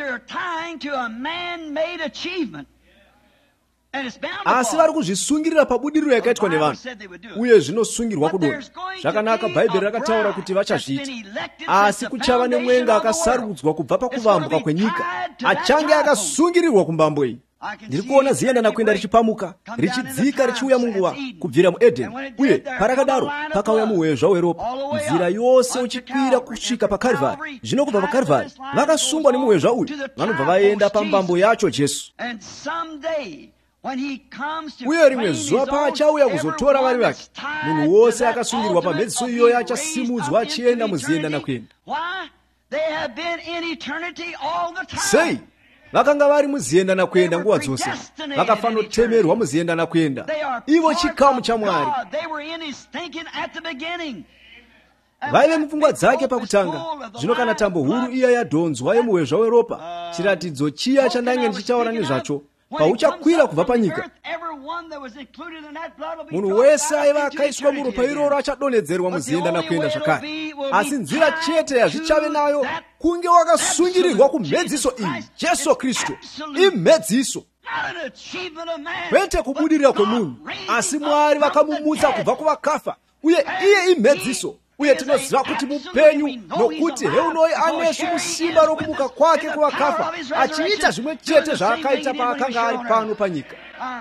Asi vari kuzvisungirira pabudiriro yakaitwa nevanhu, uye zvinosungirwa kudonha. Zvakanaka, Bhaibheri rakataura kuti vachazviita. Asi kuchava nemwenga akasarudzwa kubva pakuvambuka kwenyika, achange akasungirirwa kumbambo iyi. Ndiri kuona ziyendana kuenda richipamuka, richidzika richiuya munguva, kubvira muEdheni, uye parakadaro pakauya muhwezva weropa, nzira yose uchikwira kusvika paKarvari. Zvino kubva paKarvari vakasungwa nemuhwezva uyu, vanobva vaenda pambambo yacho Jesu. Uye rimwe zuva paachauya kuzotora vari vake, munhu wose akasungirwa pamedziso iyoyo achasimudzwa achienda muziyendana kuenda. Sei? Vakanga vari muziyendana kuenda nguva dzose, vakafanotemerwa muziyendana kuenda. Ivo chikamu chaMwari. Vaive mupfungwa dzake pakutanga. Zvino kana tambo huru iya yadhonzwa yemuhwezva weropa, chiratidzo chiya chandange ndichitaura nezvacho, pauchakwira kubva panyika, munhu wese aiva akaiswa muropa iroro achadonhedzerwa muziyendana kuenda zvakare. Asi nzira chete yazvichave nayo kunge wakasungirirwa kumedziso iyi, Jesu Kristu. Imedziso, kwete kubudirira kwemunhu, asi Mwari vakamumutsa kubva kuvakafa, uye iye imedziso. Uye tinoziva kuti mupenyu, nokuti heunoi anesu musimba rokumuka kwake kuvakafa, achiita zvimwe chete zvaakaita paakanga ari pano panyika.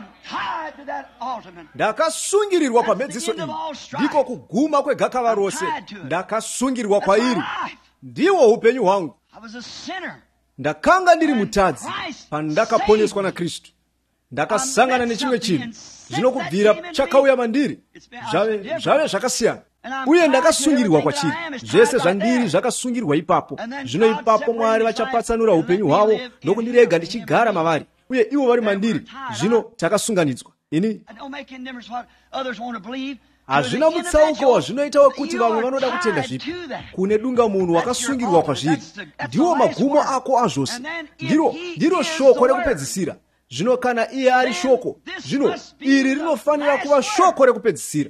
Ndakasungirirwa pamedziso iyi, ndiko kuguma kwegakava rose. Ndakasungirirwa kwairi, ndiwo upenyu hwangu. Ndakanga ndiri mutadzi pandakaponeswa naKristu. Ndakasangana nechimwe chinhu, zvino kubvira chakauya mandiri, zvave zvakasiyana. Uye ndakasungirirwa kwachiri, zvese zvandiri zvakasungirwa ipapo. Zvino ipapo Mwari vachapatsanura upenyu hwavo nokundirega ndichigara mavari, uye ivo vari mandiri. Zvino takasunganidzwa. Ini hazvina mutsauko wazvinoita wekuti vamwe vanoda kutenda zvipi. Kune dunga munhu wakasungirwa kwazviri, ndiwo magumo ako azvose. Ndiro shoko rekupedzisira. Zvino kana iye ari shoko, zvino iri rinofanira kuva shoko rekupedzisira.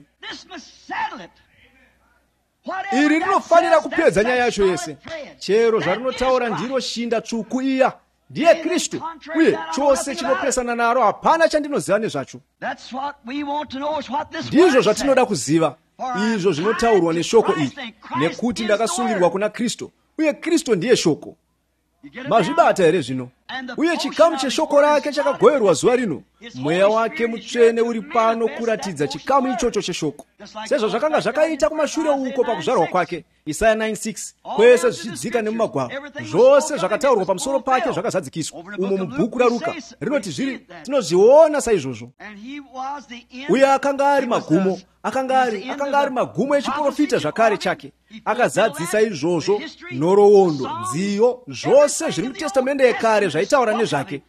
Iri rinofanira kupedza nyaya yacho yese. Chero zvarinotaura ndiro shinda tsvuku iya, ndiye Kristu, uye chose chinopesana naro hapana chandinoziva nezvacho. Ndizvo zvatinoda kuziva, izvo zvinotaurwa neshoko iri, nekuti ndakasungirwa kuna Kristu, uye Kristu ndiye shoko. Mazvibata here zvino? Uye chikamu cheshoko rake chakagoverwa zuva rino. Mweya wake mutsvene uri pano kuratidza chikamu ichocho cheshoko, sezvo zvakanga zvakaita kumashure uko pakuzvarwa kwake. Isaya 9:6, kwese zvichidzika nemumagwaro, zvose zvakataurwa pamusoro pake zvakazadzikiswa umo mubhuku raRuka. Rinoti zviri tinozviona saizvozvo. Uye akanga ari magumo, akanga ari magumo echiprofita zvakare chake. Akazadzisa izvozvo nhoroondo, nziyo, zvose zviri mutestamende yekare zvaitaura nezvake.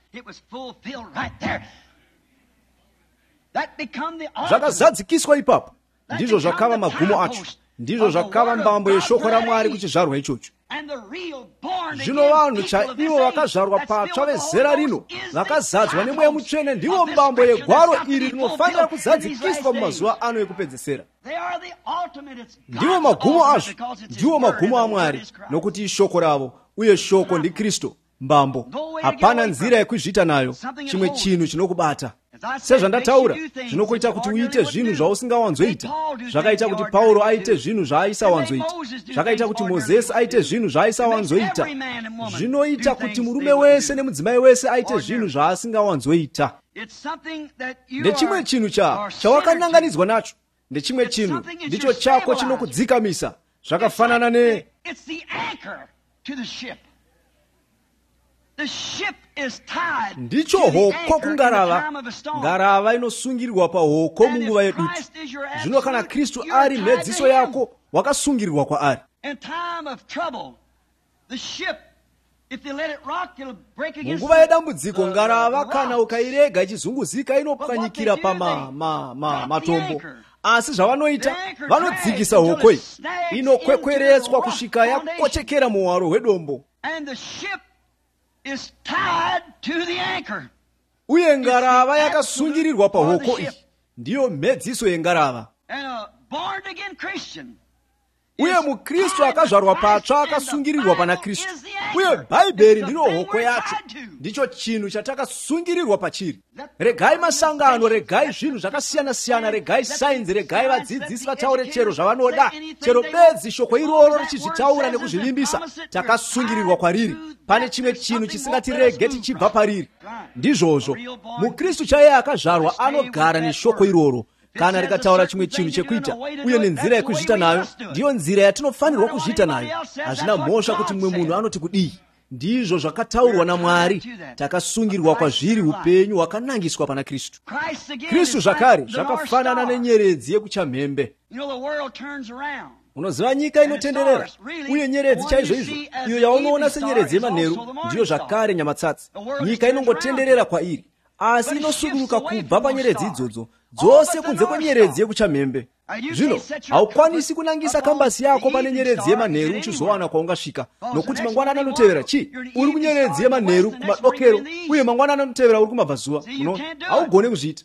Zvakazadzikiswa ipapo, ndizvo zvakava magumo acho, ndizvo zvakava mbambo yeshoko raMwari kuchizvarwa ichocho. Zvino vanhu chaivo vakazvarwa patsva vezera rino, vakazadzwa nemweya mutsvene, ndivo mbambo yegwaro iri rinofanira kuzadzikiswa mumazuva ano ekupedzisira. Ndivo magumo azvo, ndiwo magumo aMwari, nokuti ishoko ravo, uye shoko ndiKristu. mbambo, hapana nzira yekuzviita nayo, chimwe chinhu chinokubata. Sezvandataura, zvinokuita kuti uite zvinhu zvausingawanzoita. Zvakaita kuti Pauro aite zvinhu zvaaisawanzoita. Zvakaita kuti Mozisi aite zvinhu zvaaisawanzoita. Zvinoita kuti murume wese nemudzimai wese aite zvinhu zvaasingawanzoita. Ndechimwe chinhu chawakananganidzwa nacho. Ndechimwe chinhu ndicho chako chinokudzikamisa. Zvakafanana ne ndicho hoko kungarava. Ngarava inosungirirwa pahoko munguva yedutu. Zvino kana Kristu ari mhedziso yako, wakasungirirwa kwaari. Munguva yedambudziko, ngarava kana ukairega ichizunguzika inopwanyikira matombo. Asi zvavanoita, vanodzikisa hoko iyi, inokwekweretswa kusvika yakochekera muhwaro hwedombo. Uye ngarava yakasungirirwa pahoko iyi ndiyo mhedziso yengarava. Uye muKristu akazvarwa patsva akasungirirwa pana Kristu. Uye Bhaibheri ndiro hoko yacho, ndicho chinhu chatakasungirirwa pachiri. Regai masangano, regai zvinhu zvakasiyana-siyana, regai sainzi, regai vadzidzisi vataure chero zvavanoda, chero bedzi shoko iroro richizvitaura nekuzvivimbisa, takasungirirwa kwariri. Pane chimwe chinhu chisingatirege tichibva pariri. Ndizvozvo, muKristu chaiye akazvarwa anogara neshoko iroro. Kana rikataura chimwe chinhu chekuita, uye nenzira yekuzviita nayo, ndiyo nzira yatinofanirwa kuzviita nayo. Hazvina mhosva kuti mumwe munhu anoti kudii. Ndizvo zvakataurwa naMwari. Takasungirwa kwazviri upenyu hwakanangiswa pana Kristu. Kristu zvakare zvakafanana nenyeredzi yekuchamhembe. Unoziva nyika inotenderera, uye nyeredzi chaizvo izvo, iyo yaunoona senyeredzi yemanheru, ndiyo zvakare nyamatsatsi. Nyika inongotenderera kwairi, asi inosuduruka kubva panyeredzi idzodzo, dzose kunze kwenyeredzi yekuchamhembe. Zvino haukwanisi kunangisa kambasi yako pane nyeredzi yemanheru uchizowana kwaungasvika, nokuti mangwanani anotevera uri kunyeredzi yemanheru kumadokero, uye mangwanani anotevera uri kumabvazuva. Haugone kuzviita,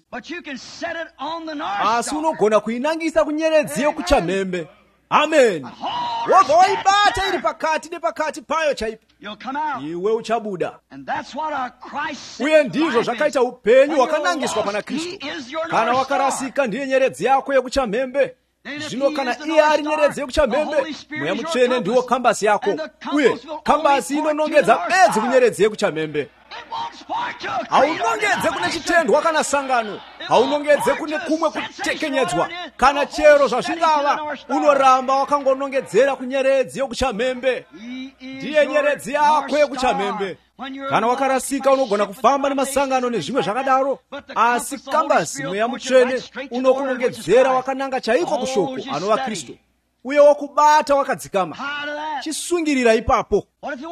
asi unogona kuinangisa kunyeredzi yekuchamhembe. Amen. Wobva waibata iri pakati nepakati payo chaipo, iwe uchabuda. Uye ndizvo zvakaita upenyu hwakanangiswa pana Kristu. Kana wakarasika, ndiye nyeredzi yako yekuchamhembe. Zvino kana iye ari nyeredzi yekuchamhembe, Mweya Mutsvene ndiwo kambasi yako, uye kambasi inonongedza bedzi kunyeredzi yekuchamhembe. Haunongedze kune chitendwa kana sangano, haunongedze kune kumwe kutekenyedzwa, kana chero zvazvingava, unoramba wakangonongedzera kunyeredzi yekuchamhembe. Ndiye nyeredzi yako yekuchamhembe. Kana wakarasika, unogona kufamba nemasangano nezvimwe zvakadaro, asi kambasi Mweya Mutsvene unokunongedzera wakananga chaiko kushoko, anova Kristu, uye wokubata wakadzikama. Chisungirira ipapo.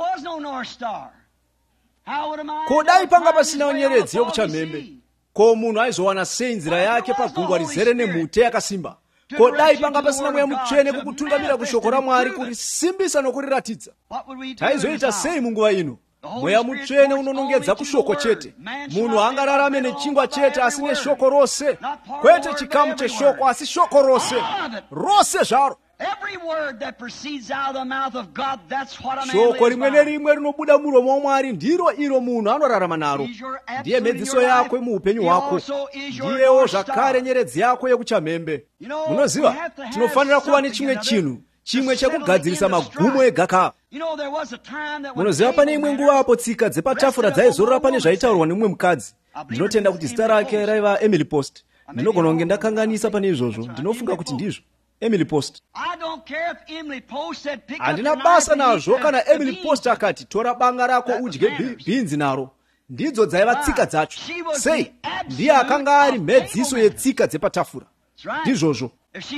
Ko dai panga pasina nyeredzi yekuchamhembe, ko munhu aizowana sei nzira yake pagungwa rizere nemhute yakasimba? Ko dai panga pasina Mweya Mutsvene kukutungamira kushoko raMwari, kurisimbisa nokuriratidza, taizoita sei munguva ino? Mweya Mutsvene unonongedza kushoko chete. Munhu haangararame nechingwa chete, asi neshoko rose. Kwete chikamu cheshoko, asi shoko rose, rose zvaro. Shoko rimwe nerimwe rinobuda muromo waMwari ndiro iro munhu anorarama naro. Ndiye mhedziso yako muupenyu hwako, ndiyewo zvakare nyeredzi yako yekuchamhembe. Munoziva, tinofanira kuva nechimwe chinhu, chimwe chekugadzirisa magumo egakava. Munoziva, pane imwe nguva apo tsika dzepatafura dzaizorora pane zvaitaurwa nemumwe mukadzi. Ndinotenda kuti zita rake raiva Emily Post. Ndinogona kunge ndakanganisa pane izvozvo, ndinofunga kuti ndizvo Emily Post. Handina basa nazvo kana Emily Post akati, tora banga rako udye bhinzi naro. Ndidzo dzaiva tsika dzacho. Sei? Ndiye akanga ari mhedziso yetsika dzepatafura. Ndizvozvo.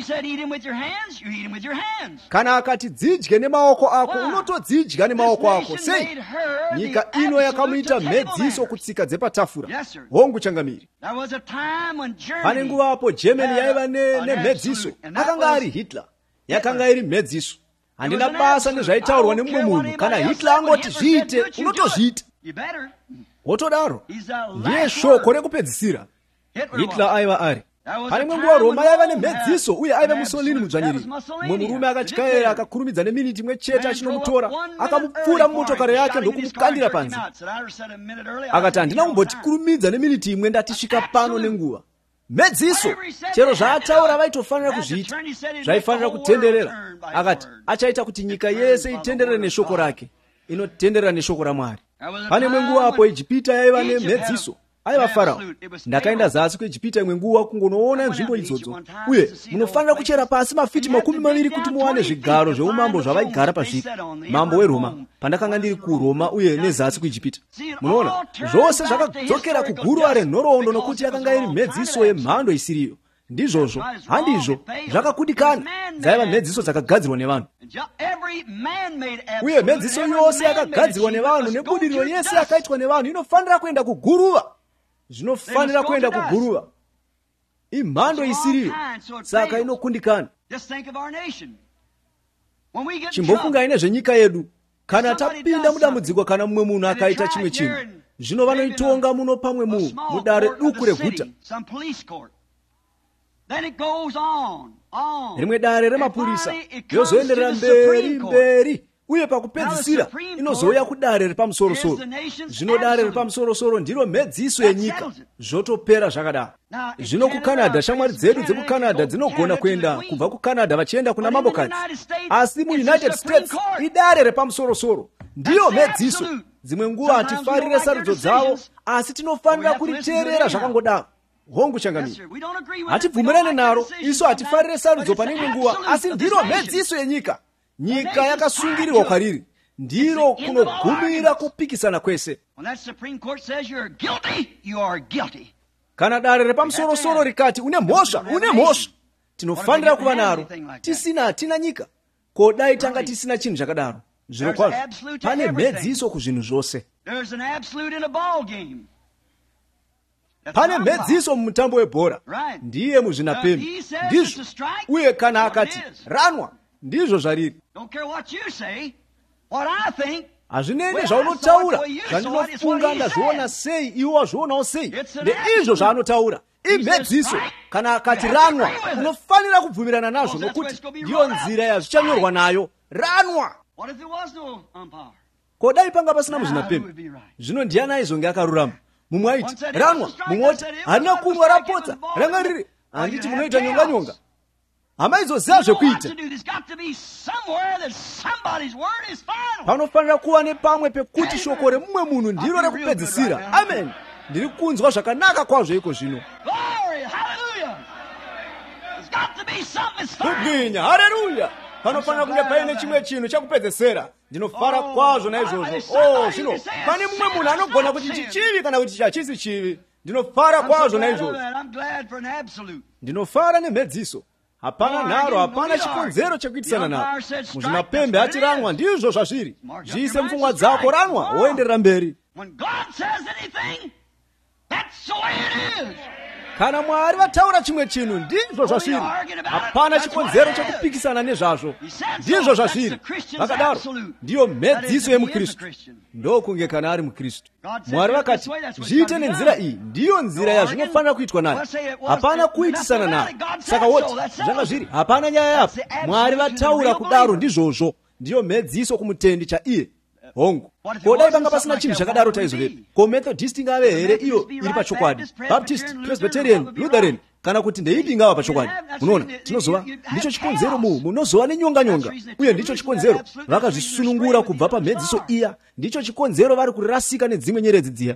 Kana akati dzidye nemaoko ako, unotodzidya nemaoko ako. Sei? Nyika ino yakamuita mhedziso kutsika dzepatafura. Hongu changamiri. Pane nguva apo Germany yaiva nemhedziso. Akanga ari Hitler. Yakanga iri mhedziso. Handina basa nezvaitaurwa nemumwe munhu. Kana Hitler angoti zviite, unotozviita. Wotodaro. Ndiye shoko rekupedzisira. Hitler aiva ari. pane mwe nguva Roma yaiva nemhedziso uye aiva Mussolini mudzvanyiriri. Mumwe murume akatyaira akakurumidza neminiti imwe chete achinomutora, akamupfura mumotokari yake ndokumukandira panze. Akati, handina kumboti kurumidza neminiti imwe, ndatisvika pano nenguva. Mhedziso, chero zvaataura vaitofanira kuzviita, zvaifanira kutenderera. Akati achaita kuti nyika yese itenderere neshoko rake, inotenderera neshoko raMwari. Pane imwe nguva apo Ijipita yaiva nemhedziso, aiva Farao. Ndakaenda zasi kuIjipita imwe nguva kungonoona nzvimbo idzodzo, uye munofanira kuchera pasi mafiti 20 kuti muwane zvigaro zveumambo zvavaigara pazviri. Mambo weRoma, pandakanga ndiri kuRoma uye nezasi kuIjipita. Munoona, zvose zvakadzokera kuguruva renhoroondo nokuti yakanga iri mhedziso yemhando isiriyo. Ndizvozvo, handizvo, zvakakudikana, dzaiva mhedziso dzakagadzirwa nevanhu. Uye mhedziso yose yakagadzirwa nevanhu nebudiriro yese yakaitwa nevanhu inofanira kuenda kuguruva. Zvinofanira kuenda kuguruva. Imhando isiriyo, saka inokundikana. Chimbofungai nezvenyika yedu. Kana tapinda mudambudziko kana mumwe munhu akaita chimwe chinhu, zvino vanoitonga muno pamwe mudare duku reguta. Rimwe dare remapurisa yozoenderera mberi, uye pakupedzisira inozouya kudare repamusoro-soro. Zvino dare repamusoro-soro ndiro mhedziso yenyika. Zvotopera zvakadaro. Zvino kuCanada, shamwari dzedu dzekuCanada dzinogona kuenda kubva kuCanada vachienda kuna mambokadzi. Asi muUnited States idare repamusoro-soro ndiyo mhedziso. Dzimwe nguva hatifarire sarudzo dzavo, asi tinofanira kuriteerera zvakangodaro. Hongu changamire, hatibvumirane naro, isu hatifarire sarudzo pane imwe nguva, asi ndiro mhedziso yenyika. Nyika yakasungirirwa kwariri, ndiro kunogumira kupikisana kwese. Kana dare repamusoro-soro rikati une mhosva, tinofanira kuva naro. Tisina hatina nyika. Ko dai tanga tisina chinhu chakadaro. Zviro kwazvo, pane mhedziso kuzvinhu zvose. Pane mhedziso mumutambo webhora, ndiye muzvinapembe, ndizvo. Uye kana akati ranwa, ndizvo zvariri. Hazvinei nezvaunotaura, zvandinofunga ndazviona sei, iwo wazvionawo sei, ndeizvo zvaanotaura. Imhedziso. Kana akati ranwa, unofanira kubvumirana nazvo, nokuti ndiyo nzira yazvichanyorwa nayo. Ranwa. Ko dai panga pasina muzvinapembe, zvino ndiani aizonge akarurama? Mumwe aiti ranwa, mumwe oti harina kunwa rapotsa, ranga riri, handiti munoita nyonga-nyonga. Hamaizoziva zvekuita. Panofanira kuva nepamwe pekuti shoko remumwe munhu ndiro rekupedzisira. Amen. Ndiri kunzwa zvakanaka kwazvo iko zvino. Kugwinya, haleluya. Panofanira kunge paine chimwe chinhu chakupedzesera. Ndinofara kwazvo naizvozvo. Zvino pane mumwe munhu anogona kuti chichivi kana kuti hachisi chivi. Ndinofara kwazvo naizvozvo. Ndinofara nemhedziso. Hapana nharo, hapana chikonzero chekuitisana naro. Muzvinapembe ati ranwa, ndizvo zvazviri. Zviise mupfungwa dzako, ranwa, woenderera mberi. Kana Mwari vataura chimwe chinhu, ndizvo zvazviri. Hapana chikonzero chekupikisana nezvazvo. Ndizvo zvazviri. Vakadaro, ndiyo mhedziso yemuKristu. Ndokunge kana ari muKristu. Mwari vakati, zviite nenzira iyi, ndiyo nzira yazvinofanira kuitwa nayo. Hapana kuitisana nayo. Saka woti, zvanga zviri, hapana nyaya yapo. Mwari vataura kudaro ndizvozvo. Ndiyo mhedziso kumutendi chaiye. Hongu. Ko dai panga pasina chinhu chakadaro taizoreva. Ko Methodist ingave here iyo iri pachokwadi, Baptist, Presbyterian, Lutheran, kana kuti ndeipi ingava pachokwadi. Unoona, tinozova ndicho chikonzero munozova nenyonga-nyonga, uye ndicho chikonzero vakazvisunungura kubva pamhedziso iya. Ndicho chikonzero vari kurasika nedzimwe nyeredzi dziya.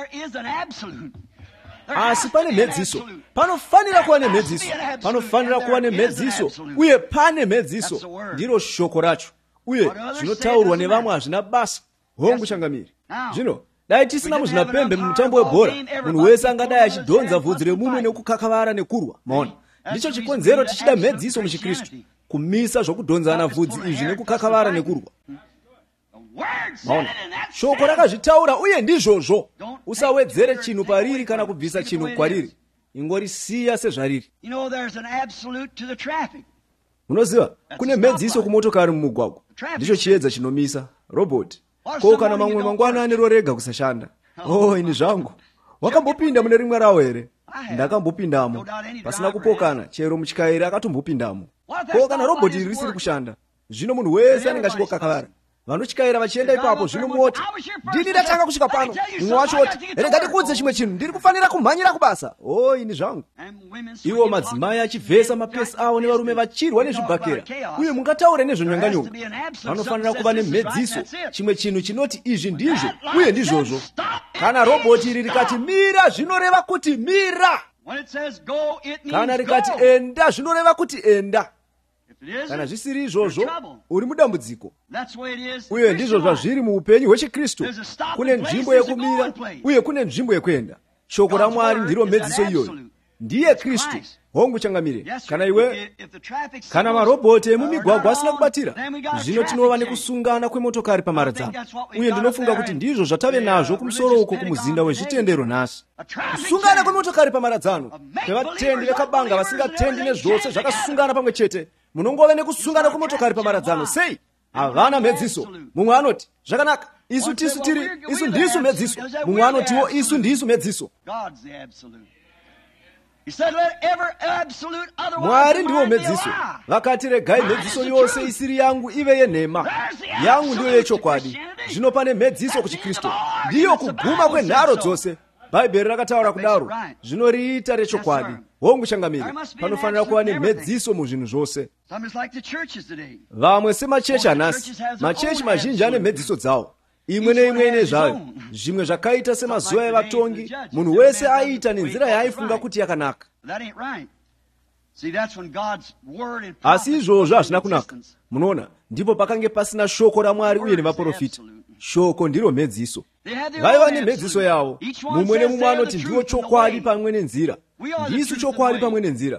Asi pane mhedziso, panofanira kuva nemhedziso, panofanira kuva nemhedziso, uye pane mhedziso, ndiro shoko racho. Uye zvinotaurwa nevamwe hazvina basa. Hongu changamiri. Zvino dai tisina muzvinapembe mumutambo webhora, munhu wese angadai achidhonza vhudzi remumwe nekukakavara nekurwa. Maona, ndicho chikonzero tichida mhedziso muchiKristu, kumisa zvokudhonzana vhudzi izvi nekukakavara nekurwa. Maona, shoko rakazvitaura uye ndizvozvo. Usawedzere chinhu pariri kana kubvisa chinhu kwariri. Ingorisiya sezvariri. Munoziva, kune mhedziso kumotokari mumugwagwa. Ndicho chiedza chinomisa robot. Ko kana mamwe mangwana anerorega kusashanda. Ini zvangu. Wakambopinda mune rimwe rawo here? ndakambopindamo pasina kupokana, chero muchikairi akatombopindamo. Ko kana roboti iri risiri kushanda, zvino munhu wese anenge achingokakavara. Vanochikaira vachienda ipapo zvino muoti, ndini ndatanga kusvika pano. Mumwe wacho oti, rega ndikuudze chimwe chinhu, ndiri kufanira kumhanyira kubasa. Ini zvangu. Iwo madzimai achivhesa mapesi avo nevarume vachirwa nezvibhakera, uye mungataure nezvonyanganyonga. Vanofanira kuva nemhedziso, chimwe chinhu chinoti izvi ndizvo uye ndizvozvo. Kana roboti iri rikati mira, zvinoreva kuti mira. Kana rikati enda, zvinoreva kuti enda. Kana zvisiri izvozvo, uri mudambudziko. Uye ndizvo zvazviri muupenyu hwechiKristu. Kune nzvimbo yekumira uye kune nzvimbo yekuenda. Shoko raMwari ndiro mhedziso iyoyo. Ndiye Kristu. Hongu changamire. Kana maroboti emumigwagwa asina kubatira, zvino tinova nekusungana kwemotokari pamaradzano. Uye ndinofunga kuti ndizvo zvatave nazvo kumusoro uko kumuzinda wezvitendero nhasi. Kusungana kwemotokari pamaradzano, kwevatendi vekabanga vasingatendi nezvose zvakasungana pamwe chete. Munongove nekusungana kwemotokari pamaradzano. Sei? Havana mhedziso. Mumwe anoti, zvakanaka, isu tisu tiri, isu ndisu mhedziso. Mumwe anotiwo, isu ndisu mhedziso. Mwari ndiwo mhedziso. Vakati regai mhedziso yose isiri yangu ive yenhema, yangu ndiyo yechokwadi. Zvino pane mhedziso kuchiKristu, ndiyo kuguma kwenharo dzose. Bhaibheri rakataura kudaro, zvinoriita rechokwadi. Hongu changamire, panofanira kuva nemhedziso muzvinhu zvose. Vamwe semachechi anasi, machechi mazhinji ane mhedziso dzawo. Imwe neimwe ine zvayo. Zvimwe zvakaita semazuva evatongi, munhu wese aiita nenzira yaaifunga kuti yakanaka. Asi izvozvo hazvina kunaka. Munoona, ndipo pakange pasina shoko raMwari uye nevaprofita. Shoko ndiro mhedziso. Vaiva nemhedziso yavo. Mumwe nemumwe anoti ndiwo chokwadi pamwe nenzira. Ndisu chokwadi pamwe nenzira.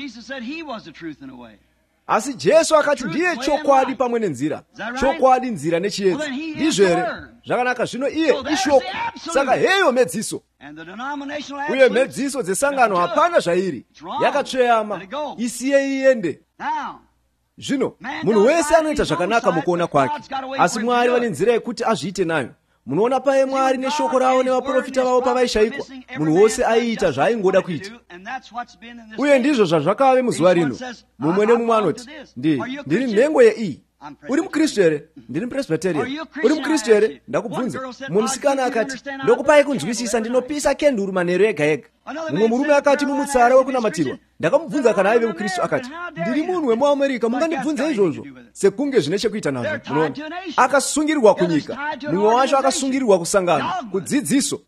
Asi Jesu akati ndiye chokwadi pamwe nenzira. Chokwadi, nzira nechiedza. Ndizvo here? Zvakanaka, zvino iye ishoko. Saka heyo mhedziso. Uye mhedziso dzesangano hapana zvairi. Yakatsveyama. Isiye iende. Zvino munhu wese anoita zvakanaka mukuona kwake, asi Mwari vane nzira yekuti azviite nayo. Munoona paye Mwari neshoko ravo nevaprofita vavo pavaishayikwa, munhu wose aiita zvaaingoda kuita. Uye ndizvo zvazvakave muzuva rino. Mumwe nemumwe anoti, ndiri nhengo yeiyi. Uri muKristu here? Ndiri muPresbyterian. Uri muKristu here? Ndakubvunza. Mumwe musikana akati, ndokupai kunzwisisa, ndinopisa kenduru manheru ega ega. Mumwe murume akati mumutsara wekunamatirwa. Ndakamubvunza kana aive muKristu, akati, ndiri munhu wemuAmerika, mungandibvunze izvozvo. Sekunge zvine chekuita nazvo. Munoona, akasungirirwa kunyika. Mumwe wacho akasungirirwa kusangana, kudzidziso.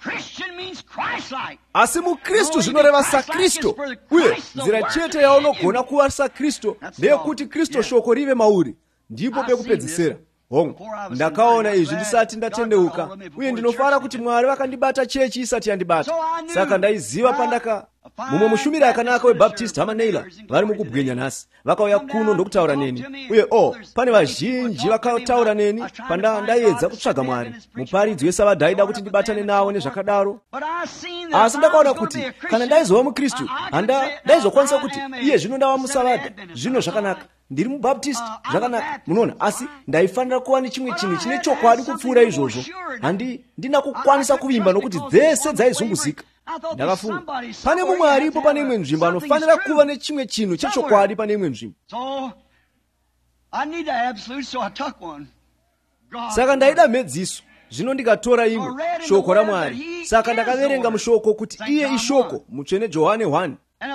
Asi muKristu zvinoreva saKristu. Uye nzira chete yaunogona kuva saKristu ndeyekuti Kristu shoko rive mauri. Ndipo pekupedzisira. Hongu, ndakaona izvi ndisati ndatendeuka, uye ndinofara kuti Mwari vakandibata chechi isati yandibata. Saka ndaiziva mumwe mushumiri akanaka weBaptist Hamaneyla vari mukubwenya nhasi, vakauya kuno ndokutaura neni. Uye pane vazhinji vakataura neni pandaedza kutsvaga Mwari. Muparidzi weSabata aida kuti ndibatane nawo nezvakadaro. Asi ndakaona kuti kana ndaizova muKristu, ndaizokwanisa kuti iye zvino ndava muSabata. Zvino zvakanaka, ndiri muBaptist, zvakanaka. Munoona, asi ndaifanira kuva nechimwe chinhu chine chokwadi kupfuura izvozvo. Handina kukwanisa kuvimba nokuti dzese dzaizunguzika. Ndakafunga, pane mumwe aripo pane imwe nzvimbo anofanira kuva nechimwe chinhu chechokwadi pane imwe nzvimbo. Saka ndaida mhedziso. Zvino ndikatora imwe, shoko raMwari. Saka ndakaverenga mushoko kuti iye ishoko, mutsvene Johani 1.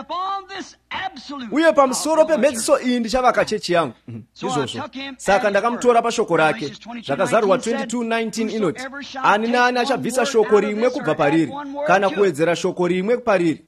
Uye pamusoro pemhedziso iyi ndichavaka chechi yangu. Izvozvo. Saka ndakamutora pashoko rake. Zvakazarurwa 22:19 inoti, ani naani achabvisa shoko rimwe kubva pariri, kana kuwedzera shoko rimwe pariri.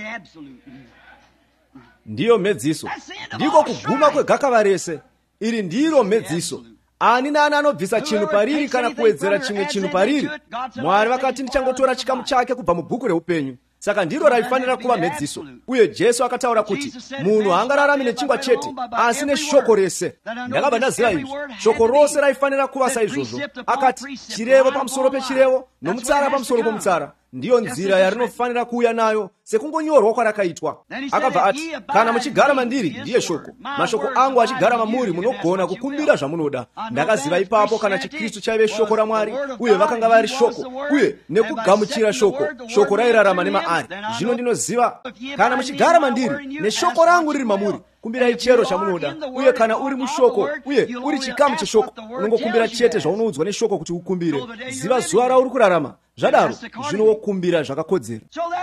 Ndiyo mhedziso. Ndiko kuguma kwegakava rese. Iri ndiro mhedziso. Ani naani anobvisa chinhu pariri kana kuwedzera chimwe chinhu pariri, Mwari vakati ndichangotora chikamu chake kubva mubhuku reupenyu. Saka ndiro raifanira kuva mhedziso. Uye Jesu akataura kuti munhu haangararami nechingwa chete, asi neshoko rese. Ndakabva ndaziva izvi. Shoko rose raifanira kuva saizvozvo. Akati chirevo pamusoro pechirevo, nomutsara pamusoro pomutsara. ndiyo nzira yarinofanira kuuya nayo sekungonyorwa kwarakaitwa. Akabva ati, kana muchigara mandiri ndiye shoko, mashoko angu achigara mamuri, munogona kukumbira zvamunoda. Ndakaziva ipapo kana chiKristu chaive shoko raMwari, uye vakanga vari shoko, uye nekugamuchira shoko, shoko rairarama nemaari. Zvino ndinoziva kana muchigara mandiri neshoko rangu riri mamuri, kumbirai chero chamunoda. Uye kana uri mushoko uye uri chikamu cheshoko, unongokumbira chete zvaunoudzwa neshoko kuti ukumbire. Ziva zuva rauri kurarama, zvadaro zvino wokumbira zvakakodzera.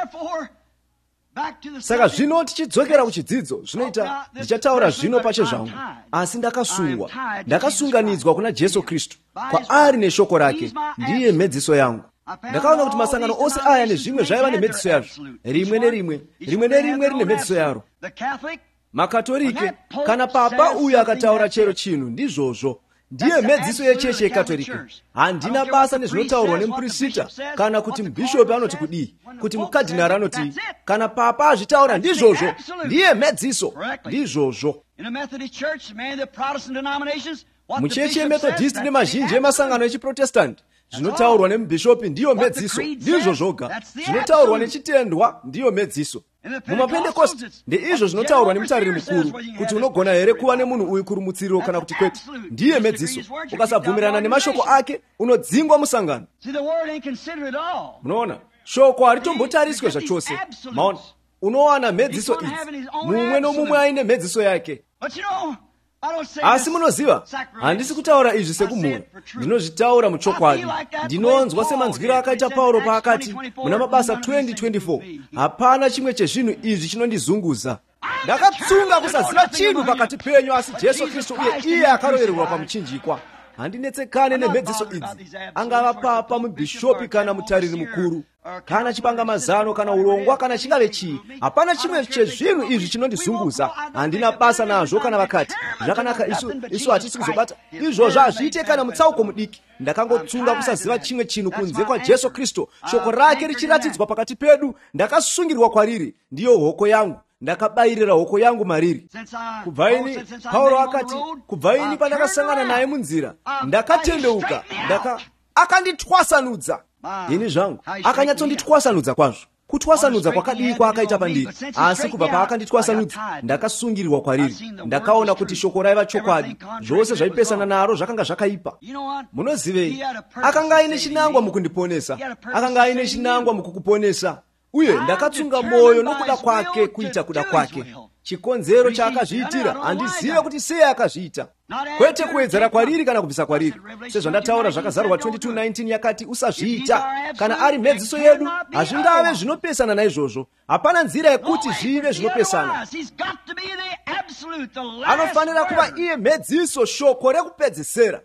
Saka zvino tichidzokera kuchidzidzo, zvinoita ndichataura zvino pache zvangu, asi ndakasunganidzwa kuna Jesu Kristu, kwaari neshoko rake, ndiye medziso yangu. Ndakaona kuti masangano ose aya nezvimwe zvaiva nemedziso yazvo, rimwe nerimwe rine medziso yaro. Makatolike, kana papa uyu akataura chero chinhu, ndizvozvo ndiye medziso yecheche yekatolike. Handina basa nezvinotaurwa nemuprista kana kuti mubhishopi anoti kudii, kuti mukadhinari anoti. Kana papa azvitaura, ndizvozvo ndiye medziso, ndizvozvo. Muchechi yeMethodist nemazhinji emasangano echiProtestanti, zvinotaurwa nemubhishopi ndiyo medziso, ndizvo zvoga. Zvinotaurwa nechitendwa ndiyo medziso. MumaPentekoste ndeizvo zvinotaurwa nemutariri mukuru, kuti unogona here kuva nemunhu uyu kurumutsiriro kana kuti kwete. Ndiye medziso. Ukasabvumirana nemashoko ake, unodzingwa musangano. Munoona, shoko haritombotariswe zvachose. Maona, unowana medziso idzi, mumwe nomumwe aine medziso yake. Asi munoziva, handisi kutaura izvi sekumhura, ndinozvitaura muchokwadi. Ndinonzwa semanzwiro akaita Pauro paakati muna Mabasa 20:24, hapana chimwe chezvinhu izvi chinondizunguza. Ndakatsunga kusaziva chinhu pakati penyu, asi Jesu Kristu uye iye akarovererwa pamuchinjikwa. Handinetsekane nemedziso idzi, angava papa, mubhishopi kana mutariri mukuru, kana chipangamazano kana urongwa kana chingave chii. Hapana chimwe chezvinhu izvi chinondizunguza. Handina basa nazvo kana vakati zvakanaka isu hatisi kuzobata izvozvo, hazviite kana mutsauko mudiki. Ndakangotsunga kusaziva chimwe chinhu kunze kwa Jesu Kristu, shoko rake richiratidzwa pakati pedu. Ndakasungirwa kwariri, ndiyo hoko yangu. Ndakabayirira hoko yangu mariri. Kubva ini, Pauro akati, kubva ini pandakasangana naye munzira, ndakatendeuka, akanditwasanudza. Ini zvangu, akanyatsonditwasanudza kwazvo. Kutwasanudza kwakadii kwaakaita pandiri, asi kubva paakanditwasanudza, ndakasungirirwa kwariri. Ndakaona kuti shoko raiva chokwadi, zvose zvaipesana naro zvakanga zvakaipa. Munozivei, akanga aine chinangwa mukundiponesa, akanga aine chinangwa mukukuponesa. Uye ndakatsunga moyo nokuda kwake kuita kuda kwake. Chikonzero chaakazviitira handizive kuti sei akazviita, kwete kuwedzera kwariri kana kubvisa kwariri. Sezvandataura zvakazarwa 22:19 yakati usazviita. Kana ari medziso yedu, hazvingave zvinopesana naizvozvo. Hapana nzira yekuti zvive zvinopesana. Anofanira kuva iye medziso, shoko rekupedzisera.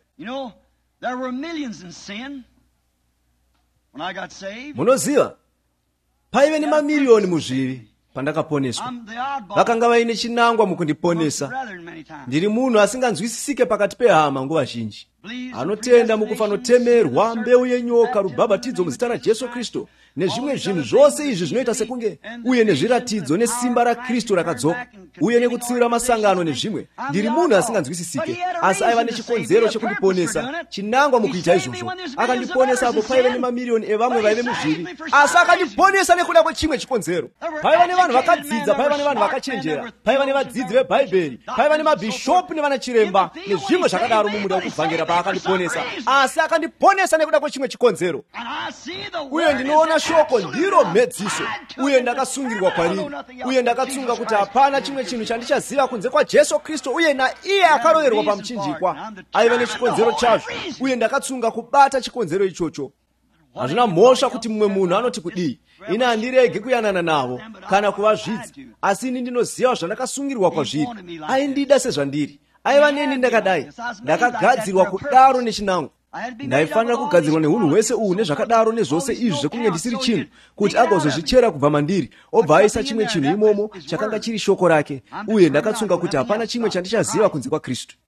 Munoziva, paive nemamiliyoni muzvivi pandakaponeswa. Vakanga vaine chinangwa mukundiponesa. Ndiri munhu asinganzwisisike pakati pehama nguva zhinji. Anotenda mukufa notemerwa, mbeu yenyoka, rubhabhatidzo muzita raJesu Kristu, nezvimwe zvinhu zvose izvi zvinoita sekunge, uye nezviratidzo nesimba raKristu rakadzoka, uye nekutsiura masangano nezvimwe. Ndiri munhu asinganzwisisike, asi aiva nechikonzero chekundiponesa, chinangwa mukuita izvozvo. Akandiponesa apo paiva nemamiliyoni evamwe vaive muzvivi, asi akandiponesa nekuda kwechimwe chikonzero. Paiva nevanhu vakadzidza, paiva nevanhu vakachenjera, paiva nevadzidzi veBhaibheri, paiva nemabhishopu nevanachiremba nezvimwe zvakadaro mumuda wokuvhangira paakandiponesa, asi akandiponesa nekuda kwechimwe chikonzero. Uye ndinoona shoko ndiro medziso, uye ndakasungirwa kwariri, uye ndakatsunga kuti hapana chimwe chinhu chandichaziva kunze kwa Jesu Kristu uye naiye akarovererwa pamuchinjikwa. Aiva nechikonzero chazvo, uye ndakatsunga kubata chikonzero ichocho. Hazvina mhosva kuti mumwe munhu anoti kudii, ini handirege kuyanana navo kana kuvazvidzi, asi ini ndinoziva zvandakasungirwa kwazviri. Aindida sezvandiri, aiva neni ndakadai, ndakagadzirwa kudaro nechinangwa. Ndaifanira kugadzirwa neunhu hwese uhu nezvakadaro nezvose izvi zvekunge ndisiri chinhu, kuti agozozvichera kubva mandiri, obva aisa chimwe chinhu imomo chakanga chiri shoko rake. Uye ndakatsunga kuti hapana chimwe chandichaziva kunze kwa Kristu.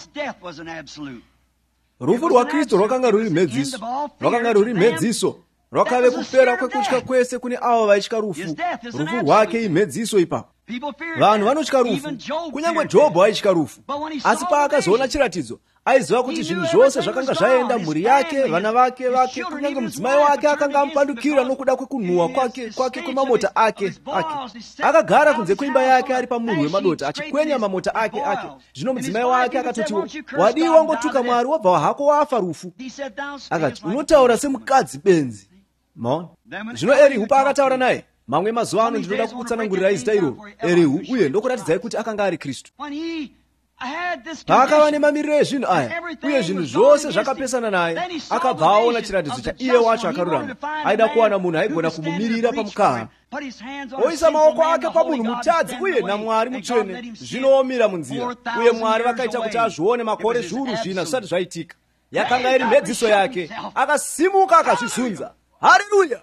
Rufu rwaKristu rwakanga ruri medziso, rwakanga ruri medziso. Rwakave kupera kwekutya kwese kune avo vaitya rufu. Rufu rwake imedziso ipapo. vanhu vanotya rufu, kunyange Jobho aitya rufu. Asi paakazoona chiratidzo aiziva kuti zvinhu zvose zvakanga zvaenda mhuri yake, vana vake, kunyange mudzimai wake akanga amupandukira nokuda kwekunhuhwa kwake kwemamota ake. Akagara kunze kweimba yake ari pamurwi wemadota achikwenya mamota ake. Zvino mudzimai wake akatotiwo, wadii wangotuka Mwari wobva hako wafa rufu? Akati, unotaura semukadzi benzi. Maona? Zvino Erihu paakataura naye, mamwe mazuva ano ndinoda kukutsanangurira zita iro Erihu, uye ndokuratidzai kuti akanga ari Kristu. Paakava nemamiriro ezvinhu aya, uye zvinhu zvose zvakapesana naye, akabva aona chiratidzo chaiye wacho akarurama. Aida kuwana munhu aigona kumumirira pamukaha, oisa maoko ake pamunhu mutadzi uye naMwari mutsvene, zvinoomira munzira. Uye Mwari vakaita kuti azvione makore zviuru zvina zvisati zvaitika. Yakanga iri mhedziso yake, akasimuka akazvizunza. Haleluya!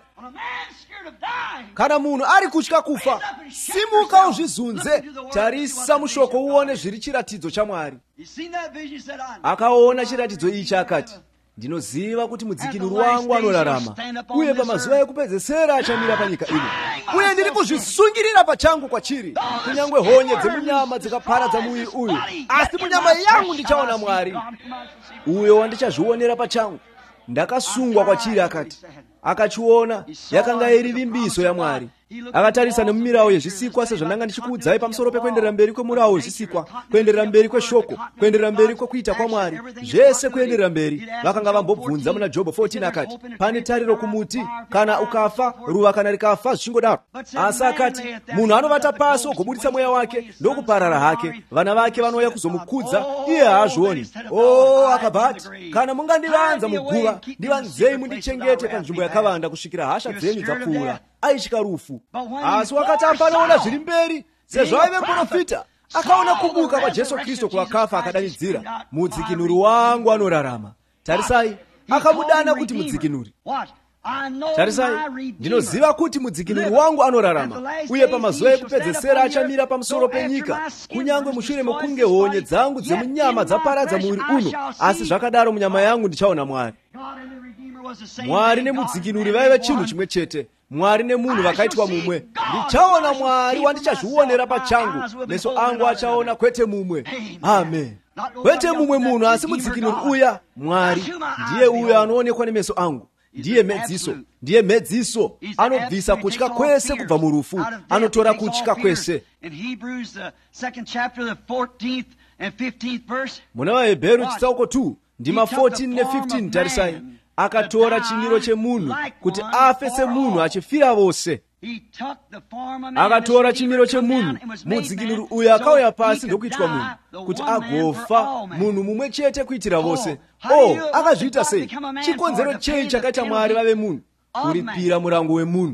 Kana munhu ari kutya kufa, simuka uzvizunze, tarisa mushoko uone zviri chiratidzo chaMwari. Akaona chiratidzo ichi akati, ndinoziva kuti mudzikinuri wangu anorarama, uye pamazuva ekupedzesera achamira panyika ino. Uye ndiri kuzvisungirira pachangu kwachiri, kunyange honye dzemunyama dzikaparadza muviri uyu, asi munyama yangu ndichaona Mwari, uyo wandichazvionera pachangu. Ndakasungwa kwachiri akati. Akachiona, yakanga iri vimbiso yaMwari. Akatarisa nemumirawo yezvisikwa sezvandanga ndichikuudzai pamusoro pekuenderera mberi kwemurawo wezvisikwa, kuenderera mberi kweshoko, kuenderera mberi kwekuita kwaMwari, zvese kuenderera mberi. Vakanga vambobvunza muna Jobho 14 akati, pane tariro kumuti, kana ukafa, ruva kana rikafa zvichingodaro. Asi akati, munhu anovata pasi ogobudisa mweya wake, ndokuparara hake, vana vake vanouya kuzomukudza, iye haazvioni. Akabva ati, kana mungandivanza muguva, ndivanzei mundichengete panzvimbo yakavanda kusvikira hasha dzenyu dzapfuura. Aitya rufu, asi wakati ampanoona zviri mberi, sezvo aive muprofita, akaona kumuka kwaJesu Kristu kuvakafa, akadanidzira, mudzikinuri wangu anorarama. Tarisai, akamudana kuti mudzikinuri. Tarisai, ndinoziva kuti mudzikinuri wangu anorarama, uye pamazuva ekupedzesera achamira pamusoro penyika, kunyange mushure mokunge honye dzangu dzemunyama dzaparadza muviri uno, asi zvakadaro munyama yangu ndichaona Mwari. Mwari nemudzikinuri vaive chinhu chimwe chete. Mwari nemunhu vakaitwa mumwe. Ndichaona Mwari wandichazvionera pachangu, meso angu achaona, kwete mumwe. Amen. Kwete mumwe munhu, asi mudzikinuri uya, Mwari, ndiye uyo anoonekwa nemeso angu. Ndiye medziso, anobvisa kutya kwese kubva murufu, anotora kutya kwese. Muna vaHebheru chitsauko 2, ndima 14 ne15, tarisai. Akatora chimiro chemunhu kuti afe semunhu achifira vose. Akatora chimiro chemunhu, mudzikinuri uyo akauya pasi ndokuitwa munhu, kuti agofa munhu mumwe chete kuitira vose. Akazviita sei? Chikonzero chei chakaita Mwari vave munhu? Kuripira murango wemunhu.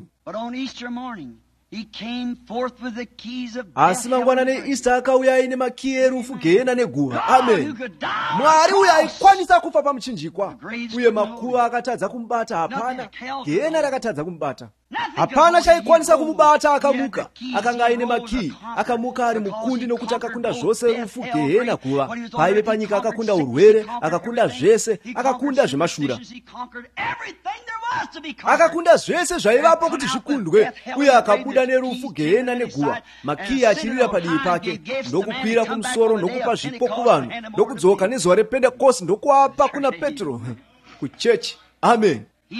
Asi mangwanani eIsta akauya aine makiyi erufu, gehena neguva. Amen. Mwari uyo aikwanisa kufa pamuchinjikwa, uye makuva akatadza kumubata. Hapana, gehena rakatadza kumubata. Hapana chaikwanisa kumubata. Akamuka, akanga aine makiyi, akamuka ari mukundi, nokuti akakunda zvose rufu, gehena, guva. Paive panyika akakunda urwere, akakunda zvese, akakunda zvemashura, akakunda zvese zvaivapo kuti zvikundwe, uye akabuda nerufu, gehena neguva, makiyi achirira padivi pake, ndokukwira kumusoro, ndokupa zvipo kuvanhu, ndokudzoka nezuva rePentekosti ndokuapa kuna Petro kuchechi. Amen.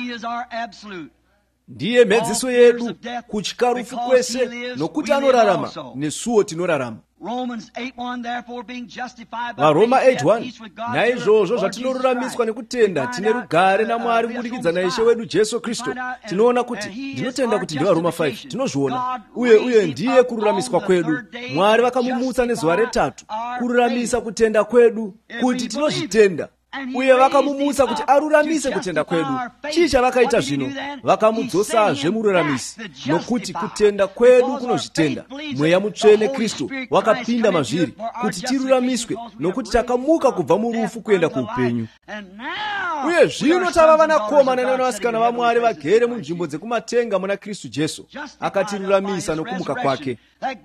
Ndiye medziso yedu, kutya rufu kwese, nokuti anorarama, nesuwo tinorarama. Varoma 8:1, naizvozvo zvatinoruramiswa nekutenda tine rugare naMwari kubudikidza naIshe wedu Jesu Kristu. Tinoona kuti, ndinotenda kuti ndiVaroma 5, tinozviona, uye ndiye kururamiswa kwedu. Mwari vakamumutsa nezuva retatu, kururamisa kutenda kwedu, kuti tinozvitenda, uye vakamumutsa kuti aruramise kutenda kwedu. Chii chavakaita zvino? Vakamudzosazve mururamisi, nokuti kutenda kwedu kunozvitenda. Mweya Mutsvene Kristu wakapinda mazviri kuti tiruramiswe, nokuti takamuka kubva murufu kuenda kuupenyu. uye zvino tava vanakomana nevanasikana vaMwari vagere munzvimbo dzekumatenga muna Kristu Jesu, akatiruramisa nokumuka kwake.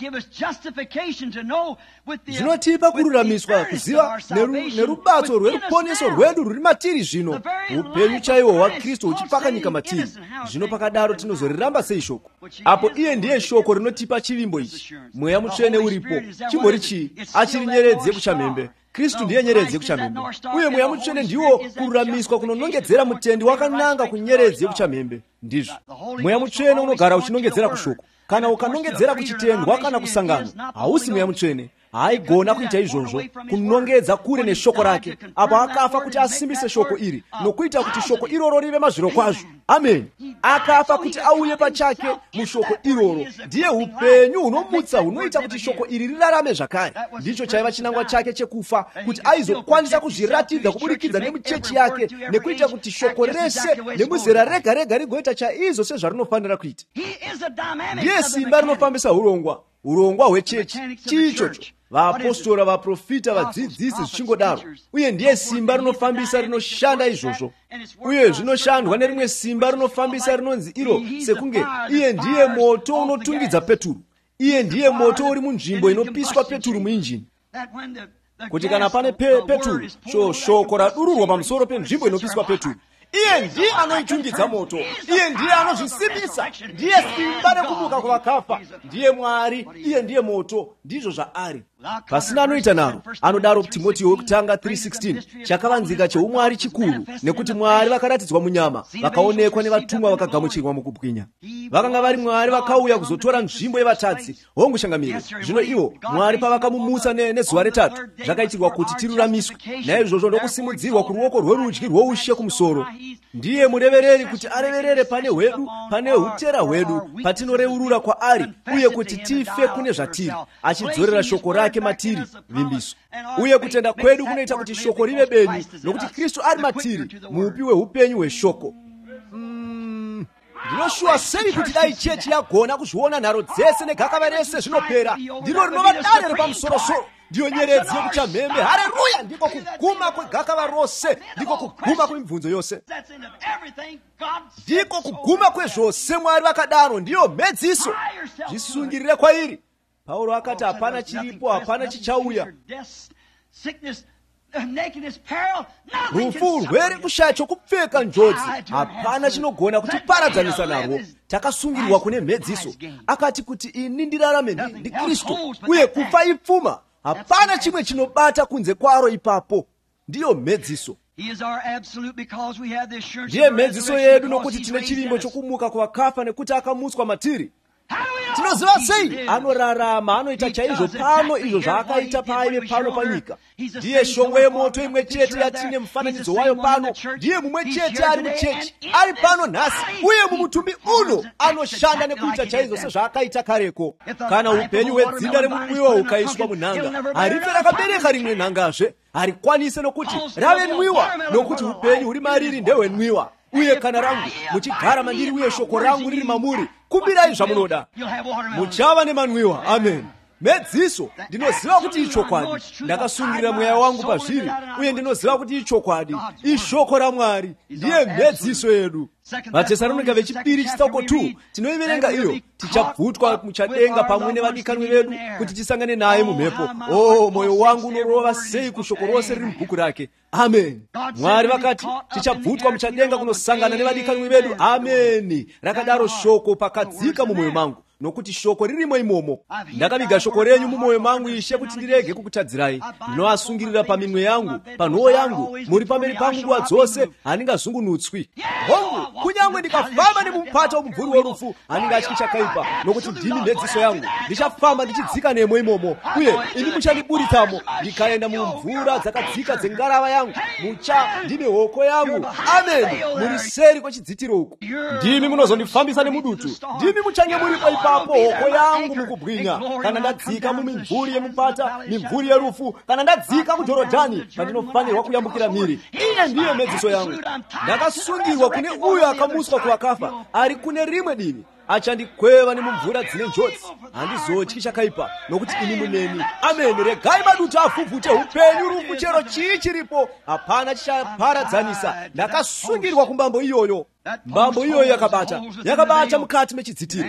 Zvinotipa kururamiswa, kuziva nerubatso rweruponeso rwedu rwuri matiri zvino, upenyu chaiwo hwaKristu huchipakanyika matiri. Zvino pakadaro tinozoriramba sei shoko? Apo iye ndiye shoko rinotipa chivimbo ichi. Mweya Mutsvene uripo, chimbori chii? Achiri nyeredzi yekuchamhembe. Kristu ndiye nyeredzi yekuchamhembe, uye Mweya Mutsvene ndiwo kururamiswa kunonongedzera mutendi wakananga kunyeredzi yekuchamhembe. Ndizvo Mweya Mutsvene unogara uchinongedzera kushoko. Kana ukanongedzera kuchitendwa kana kusangano, hausi Mweya Mutsvene. Haigona kuita izvozvo, kunongedza kure neshoko rake. Apo akafa kuti asimbise shoko iri, nokuita kuti shoko iroro rive mazviro kwazvo. Amen. Akafa kuti auye pachake mushoko iroro. Ndiye upenyu hunomutsa hunoita kuti shoko iri rirarame zvakare. Ndicho chaiva chinangwa chake chekufa, kuti aizokwanisa kuzviratidza kubudikidza nemuchechi yake, nekuita kuti shoko rese nemuzera rega rega rigoita chaizvo sezvarinofanira kuita. Ndiye simba rinofambisa urongwa hwechechi chiichocho. Vaapostoli, vaprofita, vadzidzisi zvichingodaro. Uye ndiye simba rinofambisa rinoshanda izvozvo. Uye zvinoshandwa nerimwe simba rinofambisa rinonzi iro sekunge iye ndiye moto unotungidza peturu. Iye ndiye moto uri munzvimbo inopiswa peturu muinjini. Kuti kana pane peturu, shoko radururwa pamusoro penzvimbo inopiswa peturu, iye ndiye anoitungidza moto. Iye ndiye anozvisimbisa. Ndiye simba rekumuka kuvakafa. Ndiye Mwari. Iye ndiye moto. Ndizvo zvaari. Pasina anoita naro. Anodaro Timotheo wekutanga 3:16. Chakavanzika cheumwari chikuru, nekuti Mwari vakaratidzwa munyama, vakaonekwa nevatumwa vakagamuchirwa mukubwinya. Vakanga vari Mwari vakauya kuzotora nzvimbo yevatadzi. Hongu shangamire. Zvino ivo Mwari pavakamumusa nezuva retatu, zvakaitirwa kuti tiruramiswe. Naizvozvo ndokusimudzirwa kuruoko rwerudyi rwoushe kumusoro. Ndiye murevereri kuti areverere pane hwedu, pane hutera hwedu, patinoreurura kwaari, uye kuti tife kune zvatiri, achidzorera shoko rake matiri, vimbiso. Uye kutenda kwedu kunoita kuti shoko rive benyu, nokuti Kristu ari matiri, muupi hweupenyu hweshoko. Ndinoshuwa sei kuti dai chechi yagona kuzviona nharo dzese negakava rese zvinopera, ndiro rinova dare repamusoro-soro. Ndiyo nyeredzi yekuchamhembe. Haleluya! Ndiko kuguma kwegakava rose, ndiko kuguma kwemibvunzo yose, ndiko kuguma kwezvose Mwari vakadaro. Ndiyo mhedziso. Zvisungirire kwairi. Pauro akati hapana chiripo, hapana chichauya. Rufu, urwere, kushaya chokupfeka, njodzi, hapana chinogona kutiparadzanisa narwo. Takasungirirwa kune mhedziso. Akati kuti ini ndirarame ndi Kristu, uye kufa ipfuma. Hapana chimwe chinobata kunze kwaro ipapo. Ndiyo mhedziso. Ndiye mhedziso yedu nokuti tine chivimbo chokumuka kuvakafa nekuti akamutswa matiri. Tinoziva sei? Anorarama, anoita chaizvo pano izvo zvaakaita paaive pano panyika. Ndiye shongwe yemoto imwe chete yatine mufananidzo wayo pano. Ndiye mumwe chete ari muchechi, ari pano nhasi, uye mumutumbi uno anoshanda nekuita chaizvo sezvaakaita kareko. Kana upenyu hwedzinda remumwiwa hukaiswa munhanga, harife rakabereka rimwe nhangazve, harikwanise nokuti rave nwiwa, nokuti upenyu huri mariri ndehwenwiwa. Uye kana rangu muchigara mandiri, uye shoko rangu riri mamuri, kumbirai zvamunoda, muchava nemanwiwa. Amen. Mhedziso. Ndinoziva kuti ichokwadi. Ndakasungirira mweya wangu pazviri, uye ndinoziva kuti ichokwadi. Ishoko raMwari ndiye mhedziso yedu. Vatesalonika vechipiri chitsauko 2 tinoiverenga iyo. Tichabvutwa muchadenga pamwe nevadikanwi vedu kuti tisangane naye mumhepo. Oh, moyo wangu unorova sei kushoko rose riri mubhuku rake. Amen. Mwari vakati tichabvutwa muchadenga kunosangana nevadikanwi vedu. Ameni. Rakadaro shoko pakadzika mumwoyo mangu, nokuti shoko ririmo imomo. Ndakaviga shoko renyu mumwoyo mangu, Ishe, kuti ndirege kukutadzirai. Ndinoasungirira pamimwe yangu, panhoo yangu, muri pamberi pangu nguva dzose, handingazungunutswi. Hongu, kunyangwe ndikafamba nemumupata womumvuri worufu, handingatyi chakaipa, nokuti ndimi mhedziso yangu. Ndichafamba ndichidzika nemo imomo, uye imi muchandiburitsamo. Ndikaenda mumvura dzakadzika dzengarava yangu, ndimi hoko yangu. Amen. Muri seri kwechidzitiro uku. Ndimi munozondifambisa nemudutu. Ndimi muchange muripo ipapo, hoko yangu mukubwinya. Kana ndadzika mumimvuri yemupata, mimvuri yerufu, kana ndadzika muJorodhani, pandinofanirwa kuyambukira mhiri, iye ndiye mhedziso yangu. Ndakasungirwa kune uyo akamuswa kuvakafa, ari kune rimwe divi. achandikweva nemumvura dzine njodzi, handizotyi chakaipa, nokuti ini muneni. Ameni. Regai maduta afuvhute upenyu, rufu chero chii chiripo, hapana chichaparadzanisa. Ndakasungirwa kumbambo iyoyo. Mbambo iyoyo yakabata mukati mechidzitiro,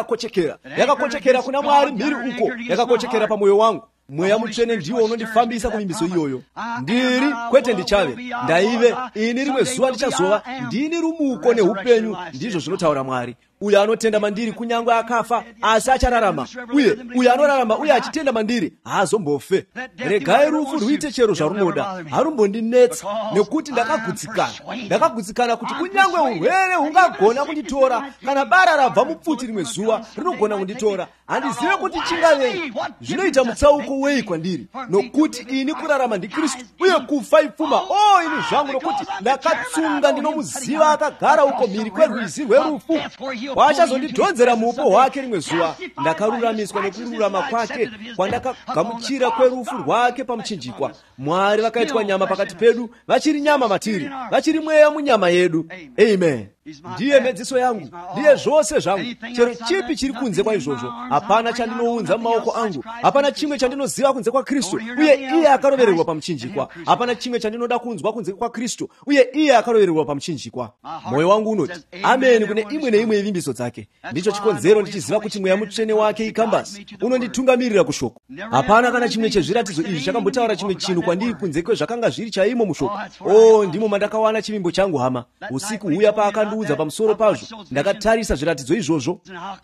yakakochekera kuna Mwari mhiri uko, yakakochekera pamwoyo wangu. Mweya Mutsvene ndiwo unondifambisa kumimbiso iyoyo. Ndiri kwete ndichave, ndaive, ini rimwe zuva ndichazova ndini rumuko neupenyu, ndizvo zvinotaura Mwari. Uyo anotenda mandiri kunyange akafa asi achararama, uye uyo anorarama uye achitenda mandiri haazombofe. Regai rufu ruite chero zvarunoda, harumbondinetsa, nekuti ndakagutsikana kuti kunyange urwere hungagona kunditora, kana bara rabva mupfuti rimwe zuva rinogona kunditora. Handizive kuti chingavei. Zvinoita mutsauko wei kwandiri, nokuti ini kurarama ndiKristu uye kufa ipfuma. Ini zvangu, nokuti ndakatsunga ndinomuziva akagara uko mhiri kwerwizi rwerufu. Wachazondidhonzera muupo hwake rimwe zuva. Ndakaruramiswa nokururama kwake kwandakagamuchira kwerufu rwake pamuchinjikwa. Mwari vakaitwa nyama pakati pedu, vachiri nyama matiri, vachiri mweya munyama yedu. Amen. Ndiye medziso yangu, ndiye zvose zvangu. Chero chipi chiri kunze kwa izvozvo, hapana chandinounza mumaoko angu, hapana chimwe chandinoziva kunze kwa Kristu uye iye akarovererwa pamuchinjikwa. Hapana chimwe chandinoda kunzwa kunze kwa Kristu uye iye akarovererwa pamuchinjikwa. Mwoyo wangu unoti ameni kune imwe neimwe yevimbiso dzake. Ndicho chikonzero ndichiziva kuti Mweya Mutsvene wake ikambasi unonditungamirira kushoko. Hapana kana chimwe chezviratidzo izvi chakambotaura chimwe chinhu kwandiri kunze kwezvakanga zviri chaimo mushoko. Ndimo mandakawana chivimbo changu hama. Usiku huya paakandiudza pamusoro pazvo, ndakatarisa zviratidzo izvozvo.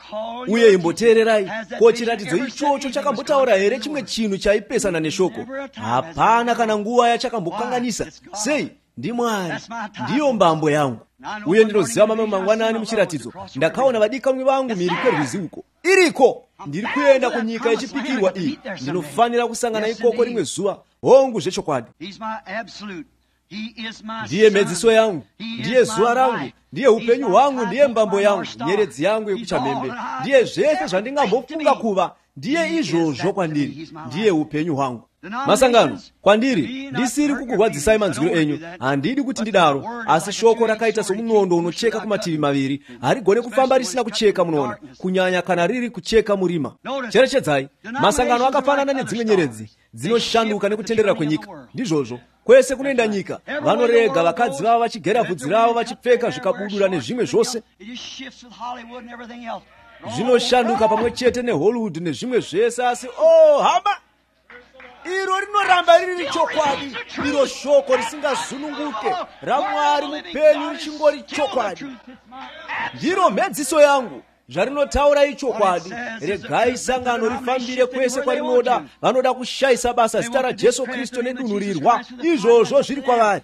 Uye imboteererai, ko chiratidzo ichocho chakambotaura here chimwe chinhu chaipesana neshoko? Hapana kana nguva yachakambokanganisa. Sei? Ndimwari, ndiyo mbambo yangu. Uye ndinoziva mamwe mangwanani muchiratidzo ndakaona vadikanwi vangu mhiri kwerwizi uko. Iriko ndiri kuenda kunyika yechipikirwa iyi. Ndinofanira kusangana ikoko rimwe zuva. Hongu zvechokwadi. Ndiye medziso yangu, ndiye zuva rangu, ndiye upenyu hwangu, ndiye mbambo yangu, nyeredzi yangu yekuchamembe. Ndiye zvese zvandingambofunga kuva. Ndiye izvozvo kwandiri, ndiye upenyu hwangu. Masangano, kwandiri ndisiri kukurwadzisai manzwiro enyu. Handidi kuti ndidaro, asi shoko rakaita somunondo unocheka kumativi maviri. Harigone kufamba risina kucheka, munoona, kunyanya kana riri kucheka murima. Cherechedzai, masangano akafanana nedzimwe nyeredzi dzinoshanduka nekutenderera kwenyika. Ndizvozvo kwese kunoenda nyika, vanorega vakadzi vavo vachigera bvudzi ravo, vachipfeka zvikabudura nezvimwe zvose. Zvinoshanduka pamwe chete neHollywood nezvimwe zvese, asi hama iro rinoramba riri chokwadi. Iro shoko risingazununguke raMwari mupenyu richingori chokwadi. Ndiro medziso yangu, zvarinotaura ichokwadi. Regai sangano rifambire kwese kwarinoda. Vanoda kushayisa basa zita raJesu Kristu nedunhurirwa, izvozvo zviri kwavari.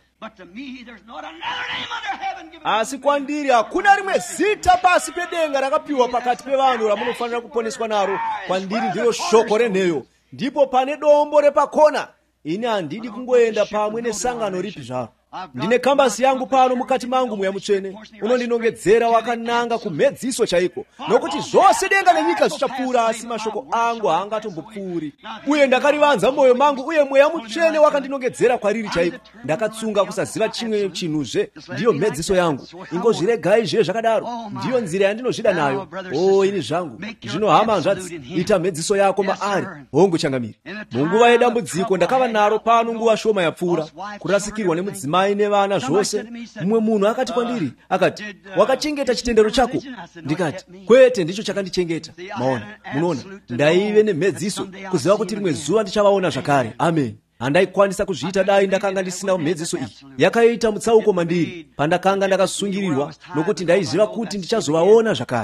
Asi kwandiri hakuna rimwe zita pasi pedenga rakapiwa pakati pevanhu ramunofanira kuponeswa naro. Kwandiri ndiro shoko renheyo, ndipo pane dombo repakona. Ini handidi kungoenda pamwe nesangano ripi zvaro. Ndine kambasi yangu pano mukati mangu, Mweya Mutsvene unondinongedzera wakananga kumedziso chaiko, nokuti zvose denga nenyika zvichapfuura, asi mashoko angu haangatombopfuuri. Uye ndakarivanza moyo mangu, uye Mweya Mutsvene wakandinongedzera kwariri chaiko. Ndakatsunga kusaziva chimwe chinhuzve. Ndiyo medziso yangu, ingozviregai zve zvakadaro. Ndiyo nzira yandinozvida nayo. Ini zvangu zvino hama hanzvadzi, ita medziso yako maari. Hongu changamiri. Munguva yedambudziko ndakava naro pano nguva shoma yapfuura, kurasikirwa nemudzimai nevana zvose. Mumwe munhu akati kwandiri, akati, wakachengeta chitendero chako? Ndikati, kwete, ndicho chakandichengeta. Munoona, ndaive nemedziso kuziva kuti rimwe zuva ndichavaona zvakare. Amen. Handaikwanisa kuzviita dai ndakanga ndisina medziso iyi. Yakaita mutsauko mandiri pandakanga ndakasungirirwa, nokuti ndaiziva kuti ndichazovaona zvakare.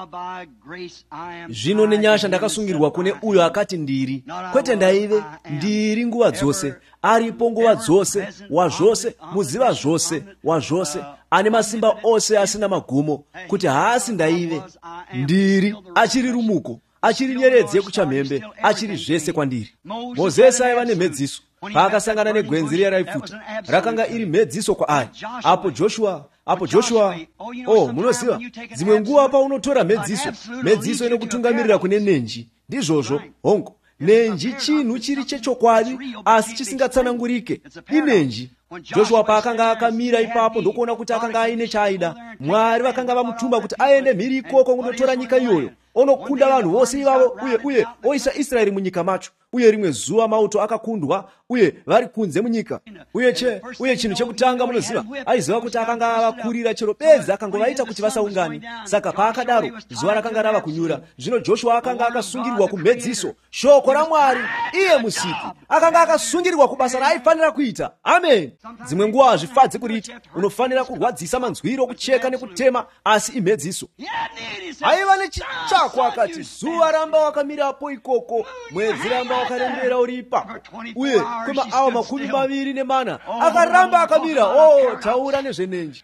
Zvino nenyasha ndakasungirirwa kune uyo akati ndiri, kwete ndaive, ndiri nguva dzose, aripo nguva dzose, wazvose, muziva zvose, wazvose, ane masimba ose asina magumo, kuti haasi ndaive, ndiri, achiri rumuko, achiri nyeredzi yekuchamhembe, achiri zvese kwandiri. Mozisi aiva nemedziso paakasangana negwenzi riya raipfuta, rakanga iri medziso kwaari. Apo Joshua, munoziva, dzimwe nguva paunotora medziso inokutungamirira kune nenji. Ndizvozvo, hongu, nenji chinhu chiri chechokwadi asi chisingatsanangurike inenji. Joshua paakanga akamira ipapo ndokuona kuti akanga aine chaida. Mwari vakanga vamutuma kuti aende mhiri ikoko kundotora nyika iyoyo, onokunda vanhu vose ivavo uye oisa Israeri munyika macho. Uye rimwe zuva mauto akakundwa uye vari kunze munyika. Uye chinhu chekutanga munoziva, aiziva kuti akanga avakurira chero bedzi akangovaita kuti vasaungane. Saka paakadaro zuva rakanga rava kunyura. Zvino Joshua akanga akasungirirwa kumhedziso shoko raMwari iye musipi. Akanga akasungirirwa kubasa raaifanira kuita. Amen. Dzimwe nguva hazvifadzi kuriita. Unofanira kurwadzisa manzwiro, kucheka nekutema, asi imhedziso. Aiva nechitsvako akati, zuva ramba wakamirapo ikoko, mwedzi ramba wakarembera uri ipapo, uye kwemaawa 24 akaramba akamira. Taura nezvenenji.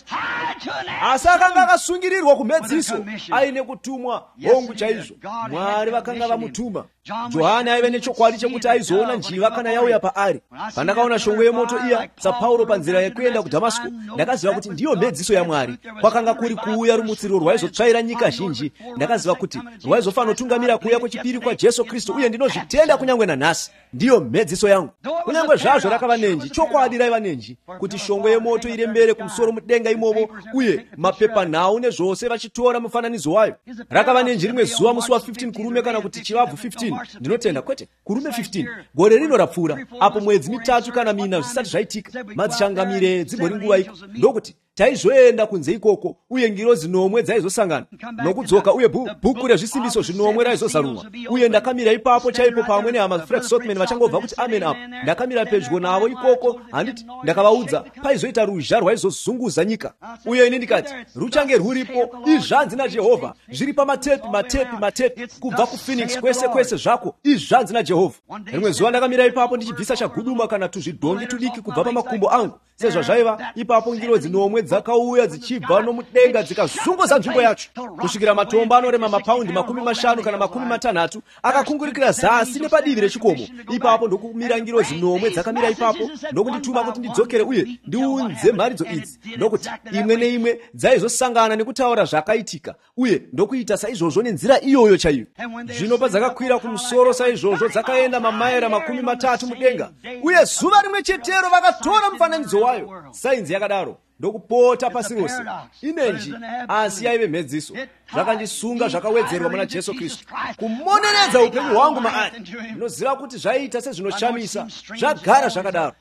Asi akanga akasungirirwa kumhedziso, aine kutumwa hongu chaizvo. Mwari vakanga vamutuma. Johani aive nechokwadi chekuti aizoona njiva kana yauya paari. Pandakaona shongwe yemoto iya saPauro panzira yekuenda kuDhamasiko, ndakaziva kuti ndiyo mhedziso yaMwari. Kwakanga kuri kuuya rumutsiro rwaizotsvaira nyika zhinji. Ndakaziva kuti rwaizofanira kuuya kwechipiri kwaJesu Kristu, uye ndinozvitenda kunyange nanhasi. Ndiyo mhedziso yangu. Kunyange zvazvo rakava nenji, chokwadi raiva nenji, kuti shongwe yemoto irembere kumusoro mudenga imomo, uye mapepanhau nezvose vachitora mufananidzo wayo. Rakava nenji rimwe zuva musi wa15 kurume kana kuti chivabvu 15. Ndinotenda kwete kurume 15 gore rino rapfuura, apo mwedzi 3 kana 4 zvisati zvaitika, madzichangamire dzimbori nguva iko, ndokuti taizoenda kunze ikoko, uye ngiro zinomwe dzaizosangana nokudzoka, uye bhuku rezvisimbiso zvinomwe raizozarumwa. Uye ndakamira ipapo chaipo pamwe nehama Frank Sotman vachangobva kuti amen apo. Ndakamira pedyo navo ikoko, handiti ndakavaudza paizoita ruzha rwaizozunguza nyika. Uye ini ndikati ruchange rwuripo, izvanzi naJehovha, zviri pamatepi kubva kuPhoenix kwese zvako, izvanzi naJehovha. Rimwe zuva ndakamira ipapo ndichibvisa chaguduma kana tuzvidhongi tudiki kubva pamakumbo angu sezvazvaiva. Ipapo ngiro zinomwe dzakauya dzichibva nomudenga dzikazunguza nzvimbo yacho kusvikira matombo anorema mapaundi 50 kana 60 akakungurikira zasi nepadivi rechikomo. Ipapo ndokumira ngiro zinomwe dzakamira ipapo ndokundituma kuti ndidzokere uye ndiunze mharidzo idzi, ndokuti imwe neimwe dzaizosangana nekutaura zvakaitika, uye ndokuita saizvozvo nenzira iyoyo chaiyo. Zvino padzakakwira kumusoro saizvozvo dzakaenda mamaira 30 mudenga, uye zuva rimwe chetero vakatora mufananidzo wayo. Sainzi yakadaro ndokupota pasi rose. Inenji asi yaive mhedziso. Zvakandisunga zvakawedzerwa muna Jesu Kristu, kumoneredza upenyu hwangu maari. Ndinoziva kuti zvaiita sezvinoshamisa, zvagara zvakadaro.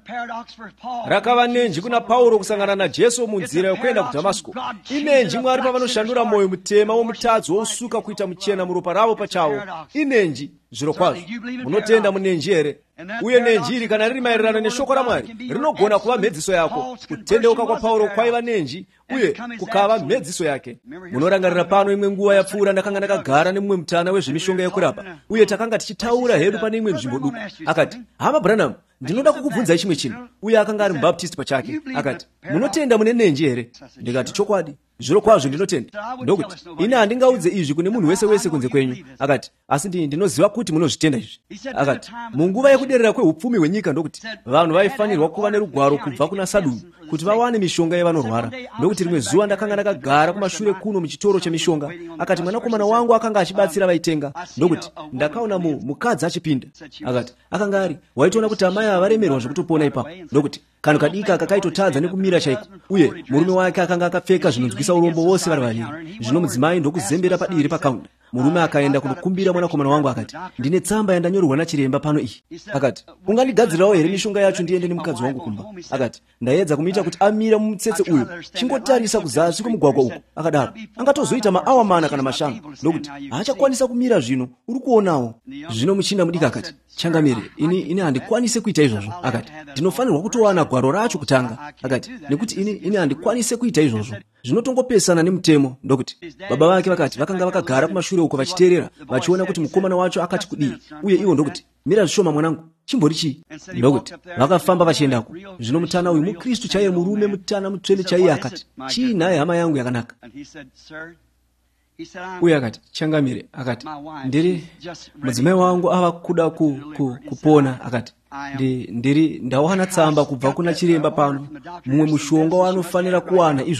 Rakava nenji kuna Pauro kusangana naJesu munzira yokuenda kuDhamasiko. Inenji Mwari pavanoshandura moyo mutema womutadzi wousuka kuita muchena muropa ravo pachavo. Inenji zviro kwazvo. Munotenda munenji here? Uye nenji iri kana riri maererano neshoko raMwari rinogona kuva mhedziso yako. Kutendeuka kwa Pauro kwaiva nenji, uye kukava mhedziso yake. Munorangarira pano imwe nguva yapfuura ndakanga ndakagara nemumwe mutana wezvemishonga yekurapa, uye takanga tichitaura hedu pane imwe nzvimbo duku. Akati, hama Branham, ndinoda kukubvunzai chimwe chinhu. Uye akanga ari mubaptist pachake. Akati, munotenda mune nenji here? Ndikati, chokwadi, zviro kwazvo ndinotenda. Ndokuti ini handingaudze izvi kune munhu wese kunze kwenyu. Akati, asi ndinoziva kuti munozvitenda izvi. Akati, munguva yekuderera kweupfumi hwenyika, ndokuti vanhu vaifanirwa kuva nerugwaro kubva kuna Saduni kuti vawane mishonga yevanorwara. Ndokuti rimwe zuva ndakanga ndakagara kumashure kuno muchitoro chemishonga. Akati, mwanakomana wangu akanga achibatsira vaitenga. Ndokuti ndakaona mukadzi achipinda. Akati, akanga ari waitoona kuti amai avaremerwa zvekutopona ipapo. Ndokuti kanhu kadika kakaitotadza nekumira chaiko, uye murume wake akanga akapfeka zvinonzwisa urombo vose vari vaviri. Zvino mudzimai ndokuzembera padiri pakaunda. Murume akaenda kunokumbira mwanakomana wangu akati, ndine tsamba yandanyorerwa nachiremba pano iyi. Akati, ungandigadzirawo here mishonga yacho ndiende nemukadzi wangu kumba? Akati, ndaedza kumuita kuti amira mumutsetse uyu, chingotarisa kuzasi kwemugwagwa uku. Akadaro angatozoita maawa 4 kana 5, ndokuti haachakwanisa kumira. Zvino uri kuonawo. Zvino muchinda mudiki akati, changamire, ini handikwanise kuita izvozvo. Akati, ndinofanirwa kutowana gwaro racho kutanga. Akati, nekuti ini handikwanise kuita izvozvo, zvinotongopesana nemutemo. Ndokuti baba vake vakati vakanga vakagara kumashure uko vachiteerera, vachiona kuti mukomana wacho akati kudii, uye iwo ndokuti, mira zvishoma mwanangu, chimbori chii? Ndokuti vakafamba vachiendako. Zvino mutana uyu mukristu chaiye, murume mutana mutsvene chaiye. Akati, chii naye hama yangu yakanaka? Uye akati, changamire. Akati, ndiri mudzimai wangu ava kuda kupona. Akati, ndawana tsamba kubva kuna chiremba pano, mumwe mushonga waanofanira kuwana izvozvi.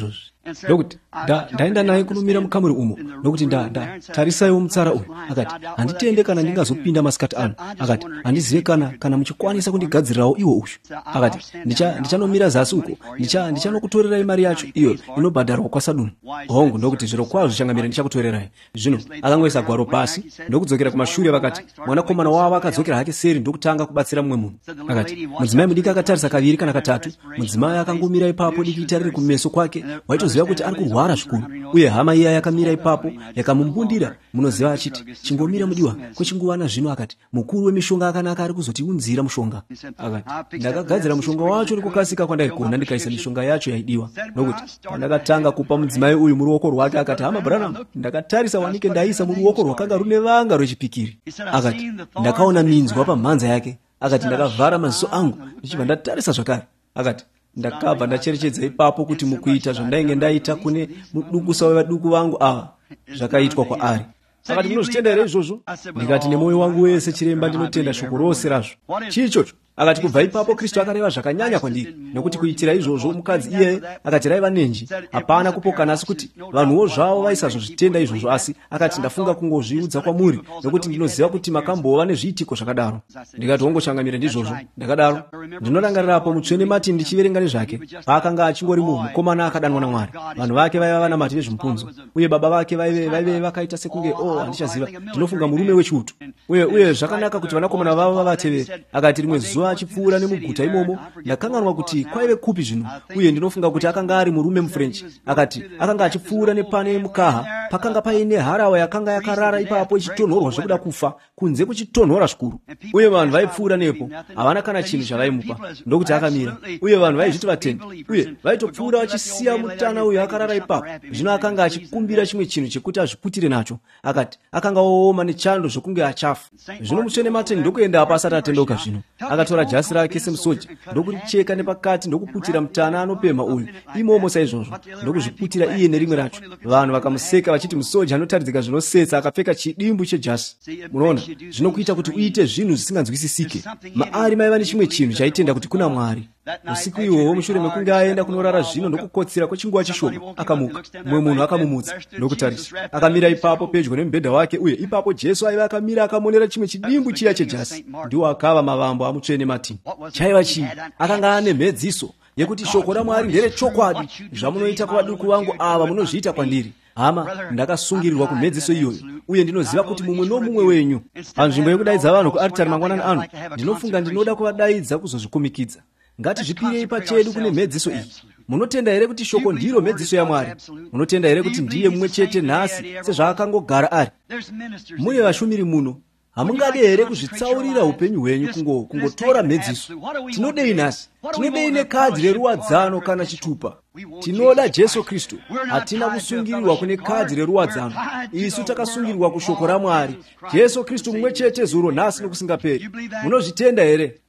ndokuti ndaenda naye kunumira mukamuri umo, nokuti tarisaiwo mutsara uyu. Akati handitende kana ndingazopinda masikati ano. Akati handizive kana muchikwanisa kundigadzirirawo iwo uyu. Akati ndichanomira zasi uko, ndichanokutorerai mari yacho iyo inobhadharwa kwasadunu. Hongu, ndokuti zviro kwazvo Changamire ndichakutorerai. Zvino akangoisa gwaro pasi ndokudzokera kumashure. Vakati mwanakomana wavo akadzokera hake seri ndokutanga kubatsira mumwe munhu. Akati mudzimai mudiki akatarisa kaviri kana katatu. Mudzimai akangomira ipapo dikita riri kumeso kwake, waitoziva kuti ari kurwara zvikuru. Uye hama iya yakamira ipapo yakamumbundira, munoziva achiti, chingomira mudiwa kwechinguwana zvino. Akati mukuru wemishonga akanaka ari kuzotiunzira mushonga. Akati ndakagadzira mushonga wacho nekukasika kwandaigona ndikaisa mishonga yacho yaidiwa, nokuti pandakatanga kupa mudzimai uyu muruoko rwake. Akati hama Branham, ndakatarisa wanike ndaisa muruoko rwakanga rune vanga rwechipikiri. Akati ndakaona minzwa pamhanza yake. Akati ndakavhara maziso angu ndichibva ndatarisa zvakare. Akati ndakabva ndacherechedza ipapo kuti mukuita zvandainge ndaita kune mudukusa wevaduku vangu ava zvakaitwa kwaari. Akati munozvitenda here izvozvo? Ndikati nemwoyo wangu wese chiremba ndinotenda shoko rose razvo. Chii ichocho? Akati kubva ipapo Kristu akareva zvakanyanya kwandiri, nokuti kuitira izvozvo mukadzi iyeye akati raiva nenji, hapana kupokana, asi kuti vanhuwo zvavo vaisazozvitenda izvozvo. Asi akati ndafunga kungozviudza kwamuri, nokuti ndinoziva kuti makambova nezviitiko zvakadaro. Ndikati hongoChangamire ndizvozvo ndakadaro. Ndinorangarirapo mutsvene Martin ndichiverenga nezvake, paakanga achingori munhu mukomana akadanwa naMwari. Vanhu vake vaiva vanamati vezvimupunzo, uye baba vake vaive vakaita sekunge handichaziva, ndinofunga murume wechiuto. Uye zvakanaka kuti vanakomana vavo vavatevere. Akati rimwe zuva achipfuura nemuguta imomo, ndakanganwa kuti kwaive kupi zvino, uye ndinofunga kuti akanga ari murume muFrench. Akati akanga achipfuura nepane mukaha, pakanga paine harawa yakanga yakarara ipapo ichitonhorwa zvokuda kufa, kunze kuchitonhora zvikuru. Uye vanhu vaipfuura nepo, havana kana chinhu chavaimupa, ndokuti akamira. Uye vanhu vaizviti vatende, uye vaitopfuura vachisiya mutana uyu akarara ipapo. Zvino akanga achikumbira chimwe chinhu chekuti azviputire nacho. Akati akanga ooma nechando zvokunge achafa. Zvino mutsvene Martin ndokuenda apa asati atendoka. Zvino akatora jasi rake semusoja ndokuricheka nepakati ndokuputira mutana anopemha uyu imomo saizvozvo, ndokuzviputira iye nerimwe racho. Vanhu vakamuseka vachiti musoja anotaridzika zvinosetsa akapfeka chidimbu chejasi. Munoona, zvinokuita kuti uite zvinhu zvisinganzwisisike. Maari maiva nechimwe chinhu chaitenda kuti kuna Mwari. Usiku ihwohwo mushure mekunge aenda kunorara zvino ndokukotsera kwechinguva chishoma, akamuka. Mumwe munhu akamumutsa ndokutarisa. Akamira ipapo pedyo nemubhedha wake, uye ipapo Jesu aiva akamira akamonera chimwe chidimbu chiya chejasi. Ndiwo akava mavambo amutsvene Martin. Chaiva chii? Akanga ane mhedziso yekuti shoko raMwari ndere chokwadi. Zvamunoita kuvaduku vangu ava munozviita kwandiri. Hama, ndakasungirirwa kumhedziso iyoyo, uye ndinoziva kuti mumwe nomumwe wenyu panzvimbo yekudaidza vanhu kuaritari mangwanani ano, ndinofunga ndinoda kuvadaidza kuzozvikumikidza. Ngatizvipirei pachedu kune mhedziso iyi. Munotenda here kuti shoko ndiro mhedziso yaMwari? Munotenda here kuti ndiye mumwe chete nhasi sezvaakangogara ari? Mune vashumiri muno, hamungade here kuzvitsaurira upenyu hwenyu kungotora mhedziso? Tinodei nhasi? Tinodei nekadzi reruwadzano kana chitupa? Tinoda Jesu Kristu. Hatina kusungirirwa kune kadzi reruwadzano. Isu takasungirirwa kushoko raMwari. Jesu Kristu mumwe chete zuro, nhasi nokusingaperi. Munozvitenda here?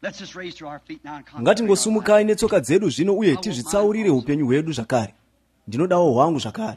Ngatingosumukai netsoka dzedu zvino uye tizvitsaurire upenyu hwedu zvakare. Ndinodawo hwangu zvakare.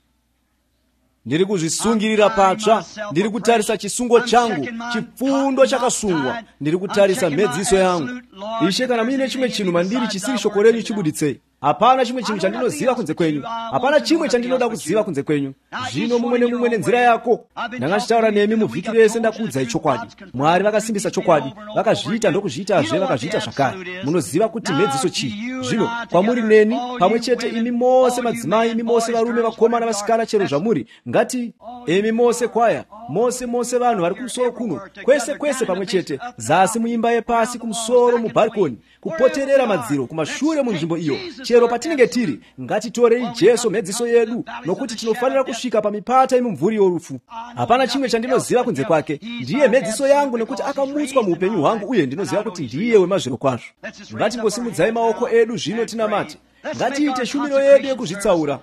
Ndiri kuzvisungirira patsva, ndiri kutarisa chisungo changu, chifundo chakasungwa, ndiri kutarisa mhedziso yangu. Ishe, kana muine chimwe chinhu mandiri chisiri shoko renyu, chibuditsei. Hapana chimwe chinhu chandinoziva kunze kwenyu, hapana chimwe chandinoda kuziva kunze kwenyu. Zvino mumwe nemumwe nenzira yako. Ndanga ndichitaura nemi muvhiki rese ndakuudzai chokwadi. Mwari vakasimbisa chokwadi, vakazviita ndokuzviitazve, vakazviita zvakare. Munoziva kuti mhedziso chii. Zvino kwamuri neni pamwe chete, imi mose madzimai, imi mose varume, vakomana, vasikana, chero zvamuri, ngati imi mose kwaya, mose vanhu vari kumusoro kuno, kwese pamwe chete, zasi muimba yepasi, kumusoro mubharikoni, kupoterera madziro, kumashure munzvimbo iyo, chero patinenge tiri, ngatitorei Jesu mhedziso yedu, nokuti tinofanira kusvika pamipata yemumvuri yorufu. Hapana chimwe chandinoziva kunze kwake. Ndiye mhedziso yangu, nekuti akamutswa muupenyu hwangu, uye ndinoziva kuti ndiye wemazviro kwazvo. Ngatingosimudzai maoko edu zvino tinamate. Ngatiite shumiro yedu yekuzvitsaura.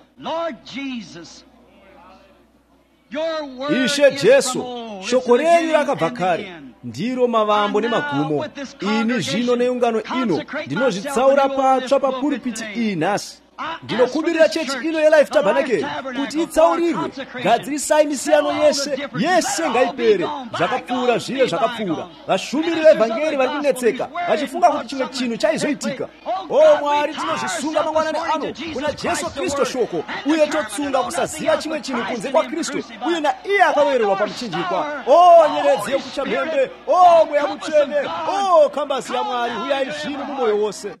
Ishe Jesu, shoko renyu rakabva kare, ndiro mavambo nemagumo. Ini zvino neungano ino ndinozvitsaura patsva papuripiti iyi nhasi. ndinokumbirira chechi ino ya Life Tabernacle kuti itsaurirwe, gadzirisa misiyano yese ngaipere. Zvakapfuura zviye zvakapfuura, vashumiri vevhangeri vari kunetseka vachifunga kuti chimwe chinhu chaizoitika. O Mwari, tinozvisunga mangwanani ano kuna Jesu Kristu shoko, uye totsunga kusaziva chimwe chinhu kunze kwa Kristu, uye na iye akawererwa pamuchinjikwa. O nyeredzi yekucha mhembe, o mweya mutsvene, o kambasi ya Mwari, uyai zvino mumwoyo wose.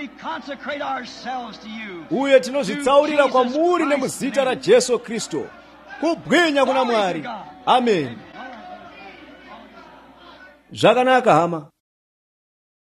Uye tinozvitsaurira kwamuri nemuzita raJesu Kristu. Kubwinya kuna Mwari. Amen. Zvakanaka hama.